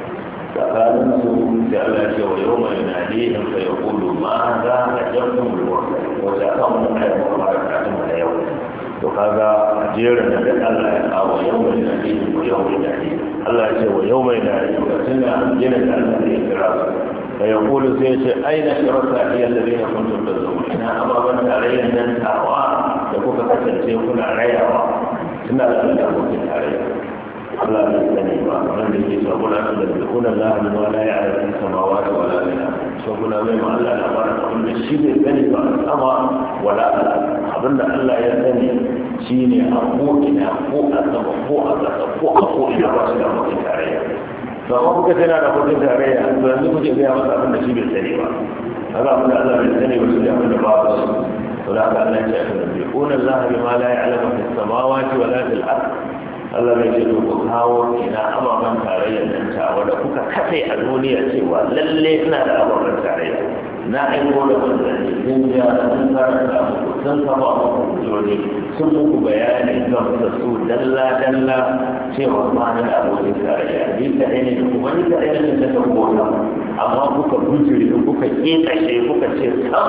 tsakanin su da Allah ce wa yau mai nadihim fa yaqulu ma za ajabtum al-mursalin wata kan mun ayyuka ba ta mu da yau to kaga jerin da Allah ya kawo yau mai nadihim wa yau mai nadihim Allah ya ce wa yau mai nadihim tunda jerin da Allah ya kira su fa yaqulu sai ce aina shuraka alladhina kuntum tazunun ina ababan tarayyan nan tawa da kuka kasance kuna rayawa suna da abokin tarayya Allah bai sani ba wanda ke sabuna da dukkan Allah ne wala ya ayyuka samawati wala lana sabuna bai ma Allah na fara abinda shi bai sani ba sama wala abinda Allah ya sani shine a ko ina ko a sama ko a ƙasa ko a ko ina ba shi da abokin tarayya to amma kuka tana da abokin tarayya to yanzu kuke ga masa abinda shi bai sani ba haka abinda Allah bai sani ba shi abinda ba su to da Allah ya ce dukkan Allah bima la ya'lamu fis samawati wala fil ardh Allah bai ce ku kawo ina ababen tarayyar nan ta wanda kuka kafe a duniya cewa lalle ina da ababen tarayya na aiko da manzanni sun ja sun karanta muku sun saba muku hujjoji sun muku bayani kan su dalla cewa ma na da abokin tarayya ni kaɗai ne da kuma ni kaɗai ne da ta kota amma kuka bujiri kuka ƙeƙashe kuka ce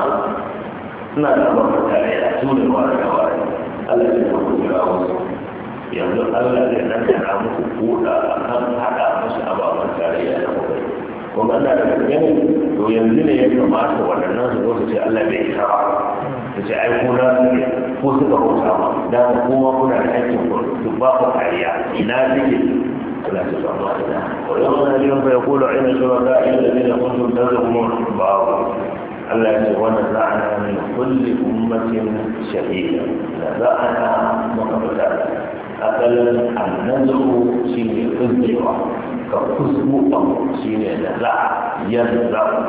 suna da ababen tarayya su ne wa da wani Allah ya ce ku jira wasu yanzu Allah zai nan da muku kuɗa a kan haɗa musu ababen tarayya da kuka yi kuma Allah da gaske ne to yanzu ne ya kamata waɗannan su zo su ce Allah bai isa ba su ce ai kuna ko suka bauta ma da kuma kuna da aikin ku su ba ku kariya ina suke Allah ta samu da wa yawma yawm fa yaqulu ayna shuraka'i alladhina kuntum tad'un babu Allah ya ce wa naza'na min kulli ummatin shahida naza'na muqaddara asalin annazu shi ne tsinkewa ka kusbu abu shi ne da za yanzu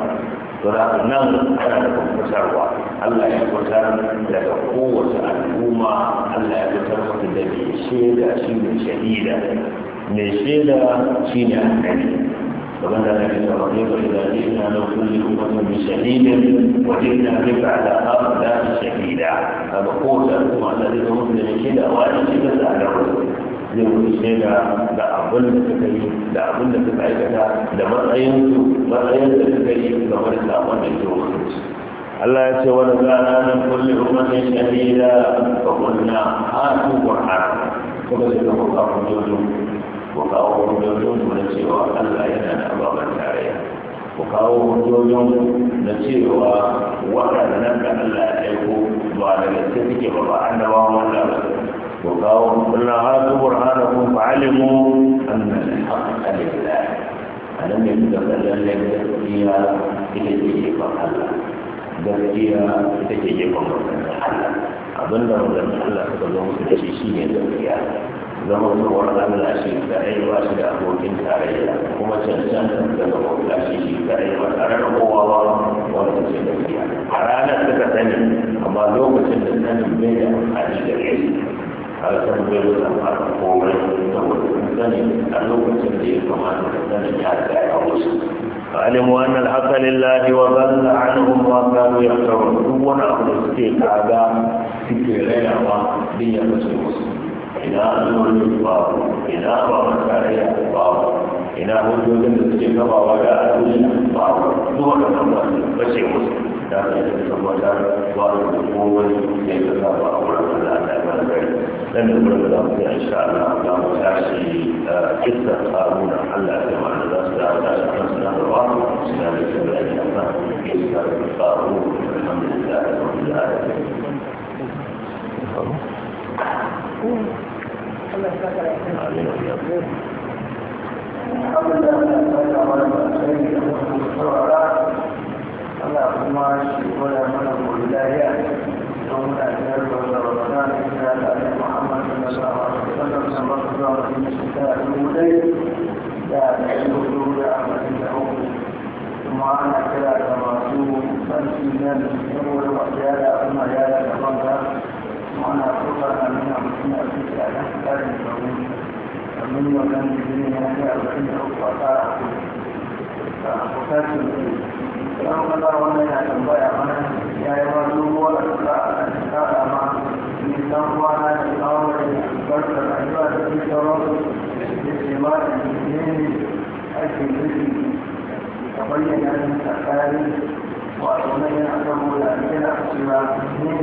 tura nan ana da fitarwa Allah ya fitar daga kowace al'umma Allah ya fitar mata da mai shaida shi ne shahida mai shaida shi ne annabi ومن ذلك الرقيق إذا جئنا لو كل أمة بشهيد وجئنا بك على هؤلاء شهيدا هذا قوة الأمة الذين مسلم كده وأنا شهد على الرسول zai wuce shaida da abin da suka yi da abin da suka aikata da matsayin da suka yi game da sabon da ke wuce Allah ya ce wani zana nan kulle umarnin shahida ga kunna hatu qur'an kuma sai ka kuka hujjojin ku kawo hujjojin na cewa Allah yana da ababen tarayya ku kawo hujjojin na cewa waɗannan da Allah ya aiko ba da gaske suke ba annabawan Allah ba وقالوا قلنا هاتوا برهانكم فعلموا أن الحق لله ألم يتدخل لك فيها إلى فقال gaskiya ita ke gefen wannan Allah abin da wannan Allah suka zo musu da shi ne gaskiya zama tsohon Allah shi kadai ba shi da abokin tarayya kuma cancanta daga bauta shi kadai ba tare da kowa ba wanda ce gaskiya a ranar suka sani amma lokacin da sanin bai da amfani da rai har san bai da amfani komai saboda sun sani a lokacin da ya kamata da sanin ya tsaya musu علموا أن الحق لله وضل عنهم ما كانوا يفترون دون أخذ استيقاظا فكريا وديا مسلمس إلى أنه الباب إلى أبا مساريا الباب إلى وجود الاستيقاظ وجاء الباب دون أخذ مسلمس لكن يتسمى وارد القوة يتسمى أولا فلا تعمل ذلك لن يقول الله إن شاء الله لا مساشي قصة قارون حلا كما نزل سنة الواقع سنة السبعين قصة قارون الحمد لله رب العالمين آمين وإياكم Allah kuma shi koya mana godiya don muna biyar da Ramadan da Allah Muhammad sallallahu alaihi wasallam na ba su zuwa cikin shekara dubu ɗaya da ɗari hudu da arba'in da uku kuma ana kira da masu banki nan saboda masu yada kuma yada da banka kuma ana kuka na nuna mutum a cikin a nan tsarin domin wannan jini ya kai arba'in da uku a tsara bukatun don kada wannan ya tambaya mana ya yi wa dubuwa da suka a tsara ma nisan kwana da tsawon barka rayuwa da ke sauran da ke ma da ne ake nufi bayyana tsakanin wato manyan saboda yana cewa ne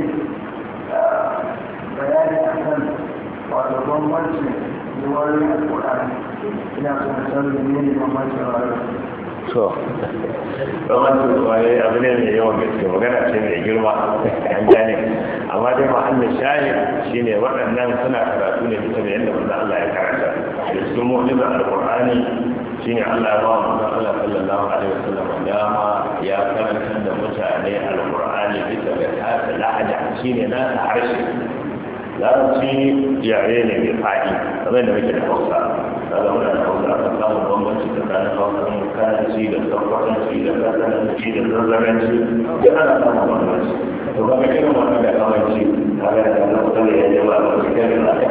bayani a kan wato bambancin yiwuwar alƙur'ani ina son sanin ne bambancin rayuwa so bambancin kwaye abu ne mai yawan gaske magana ce mai girma an gane amma dai mahallin shahid shine waɗannan suna karatu ne bisa da yadda manzo Allah ya karanta da cikin mu'jizar alqur'ani shine Allah ya ba manzo Allah sallallahu alaihi wasallam dama ya karanta da mutane alqur'ani bisa ga tasa lahaja shine na harshe larabci yare ne mai faɗi kamar da muke da hausa kaga muna da hausa aka samu bambanci tsakanin hausan karanci da sakwatanci da kasanci da zazzaranci duk ana samun bambanci to kaga irin wannan da kawanci kaga da na kusa da yaje ba ba cikin da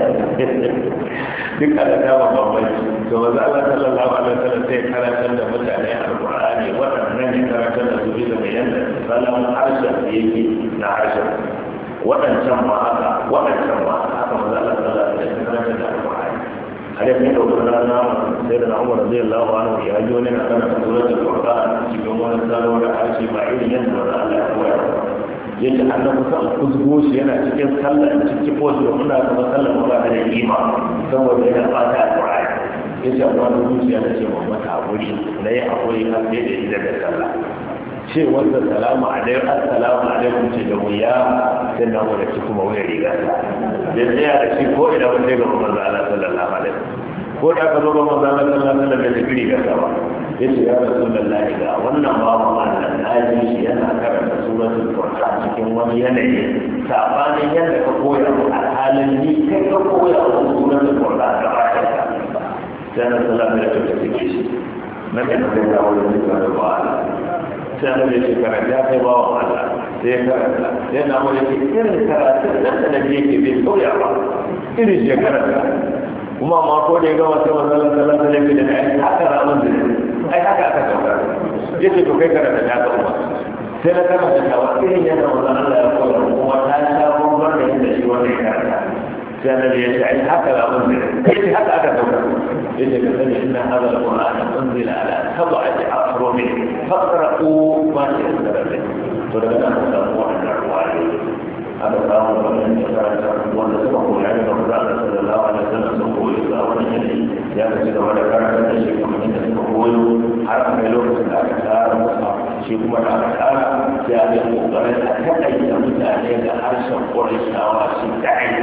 duk ana samun bambanci to maza Allah sallallahu alaihi wasallam sai karantar da mutane alqur'ani waɗannan ne karantar da su bisa ga yadda salam harshen yake na harshen waɗancan ma haka maza Allah sallallahu alaihi wasallam karantar da alqur'ani hadis ne da wannan rana sai da Umar radiyallahu anhu ya ji wani na karanta suratul Qur'an cikin wani salo da harshe ba irin yadda maza Allah ya koya yace annabi kusa kuzgo shi yana cikin sallah cikin koshi da muna kuma sallah ba da kima saboda yana fata alqur'ani yace amma zuciya ta ce mun mata hakuri da yi hakuri har sai da ida da sallah ce wanda salamu alaikum ce da wuya sai na wanda ci kuma wuya riga da tsaya da shi ko ina wanda ga manzo Allah sallallahu alaihi ko da ka zo ga manzo Allah sallallahu alaihi wasallam da riga ta ba yace ya rasulullahi ga wannan babu Allah na ji shi yana karanta suratul Qur'an cikin wani yanayi sabanin yadda ka koya a halin ni kai ka koya suratul Qur'an da ba ta sai na sallallahu alaihi wasallam ya ce na kan da wani da ba sai annabi ya ce karanta ya kai bawa Allah sai ya karanta sai na mu yake irin karatun nan da nabi yake bai sauya ba irin shi karanta kuma ma ko da ya gama sai manzo Allah sallallahu alaihi wasallam da ai haka ramun da ai haka aka sauka yace to kai karanta ta ka umma sai na karanta ta wa irin yadda manzo Allah ya koya kuma ta sha bambar da yadda shi wannan ya karanta sai annabi ya ce ai haka ramun da yace haka aka sauka yace ka sani inna hadha alqur'ana unzila ala sab'ati afrumin faqra'u ma tayassara min to daga nan ka samu wannan ruwaye aka samu wannan karanta wanda suka koya daga manzo Allah sallallahu alaihi wasallam sun koyi a wannan yanayi ya ga ci gaba da karanta da shi kamar yadda suka koyo har a kai lokacin da aka tsara masa shi kuma da aka tsara sai a yi kokarin a taƙaita mutane da harshen Qurayshawa shi ta'ayi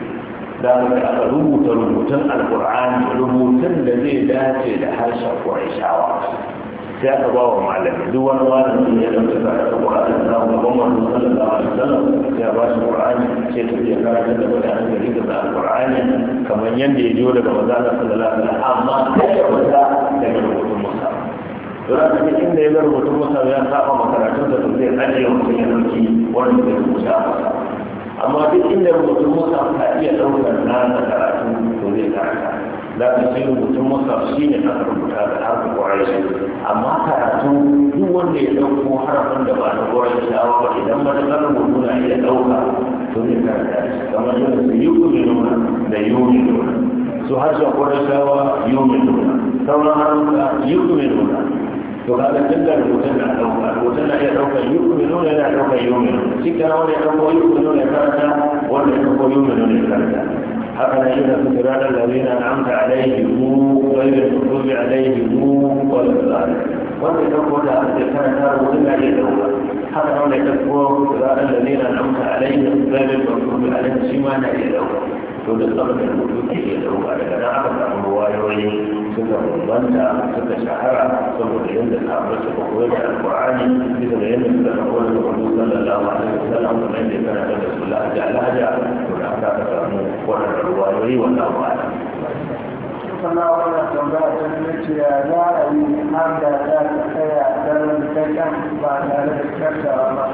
da aka rubuta rubutun alkur'ani rubutun da zai dace da harshen Qurayshawa sai aka ba wa malami duk wani malami ya dauka da Qur'ani da gaban manzo sallallahu alaihi wasallam sai ba shi Qur'ani ce to ya karanta da mutanen gari da alkur'ani kamar yanda ya jiyo daga manzo sallallahu alaihi wasallam amma sai ya wada daga rubutun Musa don haka inda ya rubutun Musa ya saba makaratun da zai ajiye mutum ya dauki wanda zai rubuta masa amma duk inda rubutun musa ka iya ɗaukar nasa karatu to zai karanta za ka ce rubutun musa shi ne aka rubuta da harkar kwarai amma karatu duk wanda ya ɗauko harafin da ba na kwarai sha'awa ba idan matuƙar rubutu na iya ɗauka to zai karanta shi kamar yadda su yi kumi nuna da yomi nuna su harshen kwarai sha'awa yomi nuna sauran haruka yi kumi nuna to kaga tunda rubutun na dauka rubutun na iya dauka yu'minu yana dauka yu'minu shi kana wanda ya dauka yu'minu ne karanta wanda ya dauka yu'minu ne karanta haka ne yana cikin ranar lalina na amsa alaihi mu ghayr al-maghdubi alaihi mu wal dhalin wanda ya dauka da aka karanta rubutun na iya dauka haka ne wanda ya dauka ranar lalina na amsa alaihi ghayr al-maghdubi alaihi shi ma na iya dauka to da sabon da rubutu ke iya dauka daga nan aka samu ruwayoyi suka bambanta suka shahara saboda yadda sahabbai suka koyar da alqur'ani bisa da yadda suka koyar da Annabi sallallahu alaihi wasallam da yadda kana da sallah da alhaja to da aka samu wannan ruwayoyi wannan wa'ala sana wannan tambaya ta ce ya za a yi har da za ta tsaya daren kakan ba tare da kartawa ba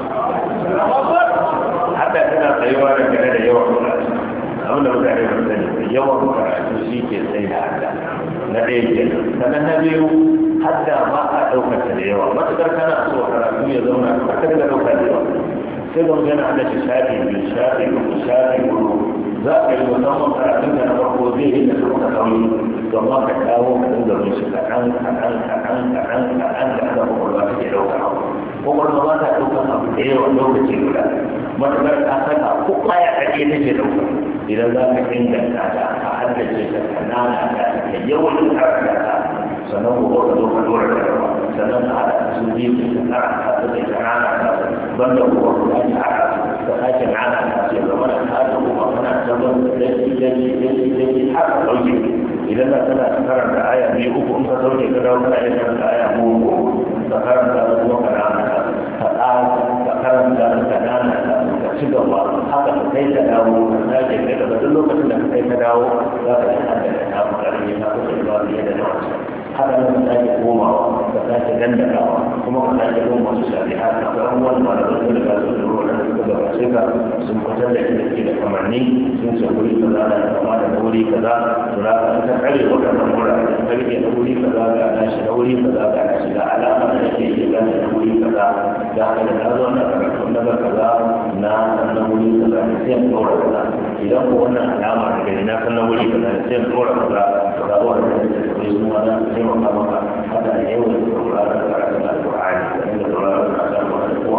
hada tana tsayuwa da gane da yawan karatu abin da mutane ba sani yawan karatu shi ke tsaye da hada na ɗaya ke sannan na biyu hadda ba a ɗaukar ta da yawa matuƙar kana so karatu ya zauna ka kada ɗaukar da yawa sai ga mutane hada shi shafi biyu shafi uku shafi huɗu za ka yi musamman karatun da na farko zai yi da suka sauri don ma ka dawo ka dinga bin shi kaɗan da aka kwakwalwa take ɗauka abu kwakwalwa ba ta ɗaukar abu da yawa lokaci guda matuƙar ta saka ko kaya ɗage take ɗauka idan za ka inganta ta ka haddace ta kanana ta da yawan karanta ta sannan ko ka zo ka dora da yawa sannan ka haɗa su biyu ka karanta ta da kanana ta banda ko ka haɗa ka sake nana ta ce zama da ta da kuma kana zaman daki haka ɗauke idan na tana karanta aya biyu uku in ka sauke ka dawo kana iya karanta aya uku ka karanta da kuma ka nana ta ka karanta da ka nana ta ka ci gaba haka ka kai ka dawo ka sake kai daga duk lokacin da ka kai ka dawo za ka yi haddana ta fi ƙarfi na kusa da ba fiye da nawa haka nan ka sake komawa ka sake dandakawa kuma ka sake koma su shafi haka ga abubuwan malaman da daga su da ruwan da suka gabace ka sun fitar da inda ke da kamanni sun ce wuri kaza da kama da wuri kaza to na ka ta kare waɗannan wurare ta rike na wuri kaza ga na shi na wuri kaza ga na shi da alama da ke iya gane na wuri kaza da haka da na zo na karatu na ga kaza na san na wuri kaza da sai in ɗora kaza idan ko wannan alama da gani na san na wuri kaza da sai in ɗora kaza to ga wannan da ke da su ma na taimaka maka hada da yawan sauraron karatun alƙur'ani da sauraron karatun alƙur'ani ko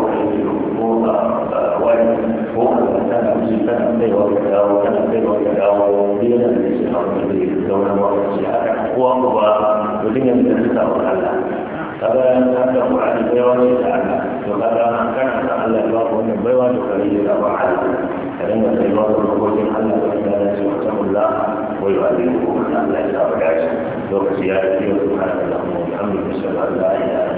wani ko tana musu tana kaiwa ga dawo tana kaiwa ga dawo yana da shi a wani da ya zauna mawakaci a kan kowa ko ba mutum ya fita suka wa Allah kaga haka Qur'ani baiwa ce da Allah to kaga kana da Allah ba ko wannan baiwa da kare da ba Allah ka dinga kaiwa ga lokacin Allah da ya ce wa sallallahu wa yu'allimu Allah ya sa ba dace lokaci ya yi wa subhanallahi wa bihamdihi sallallahu alaihi wa sallam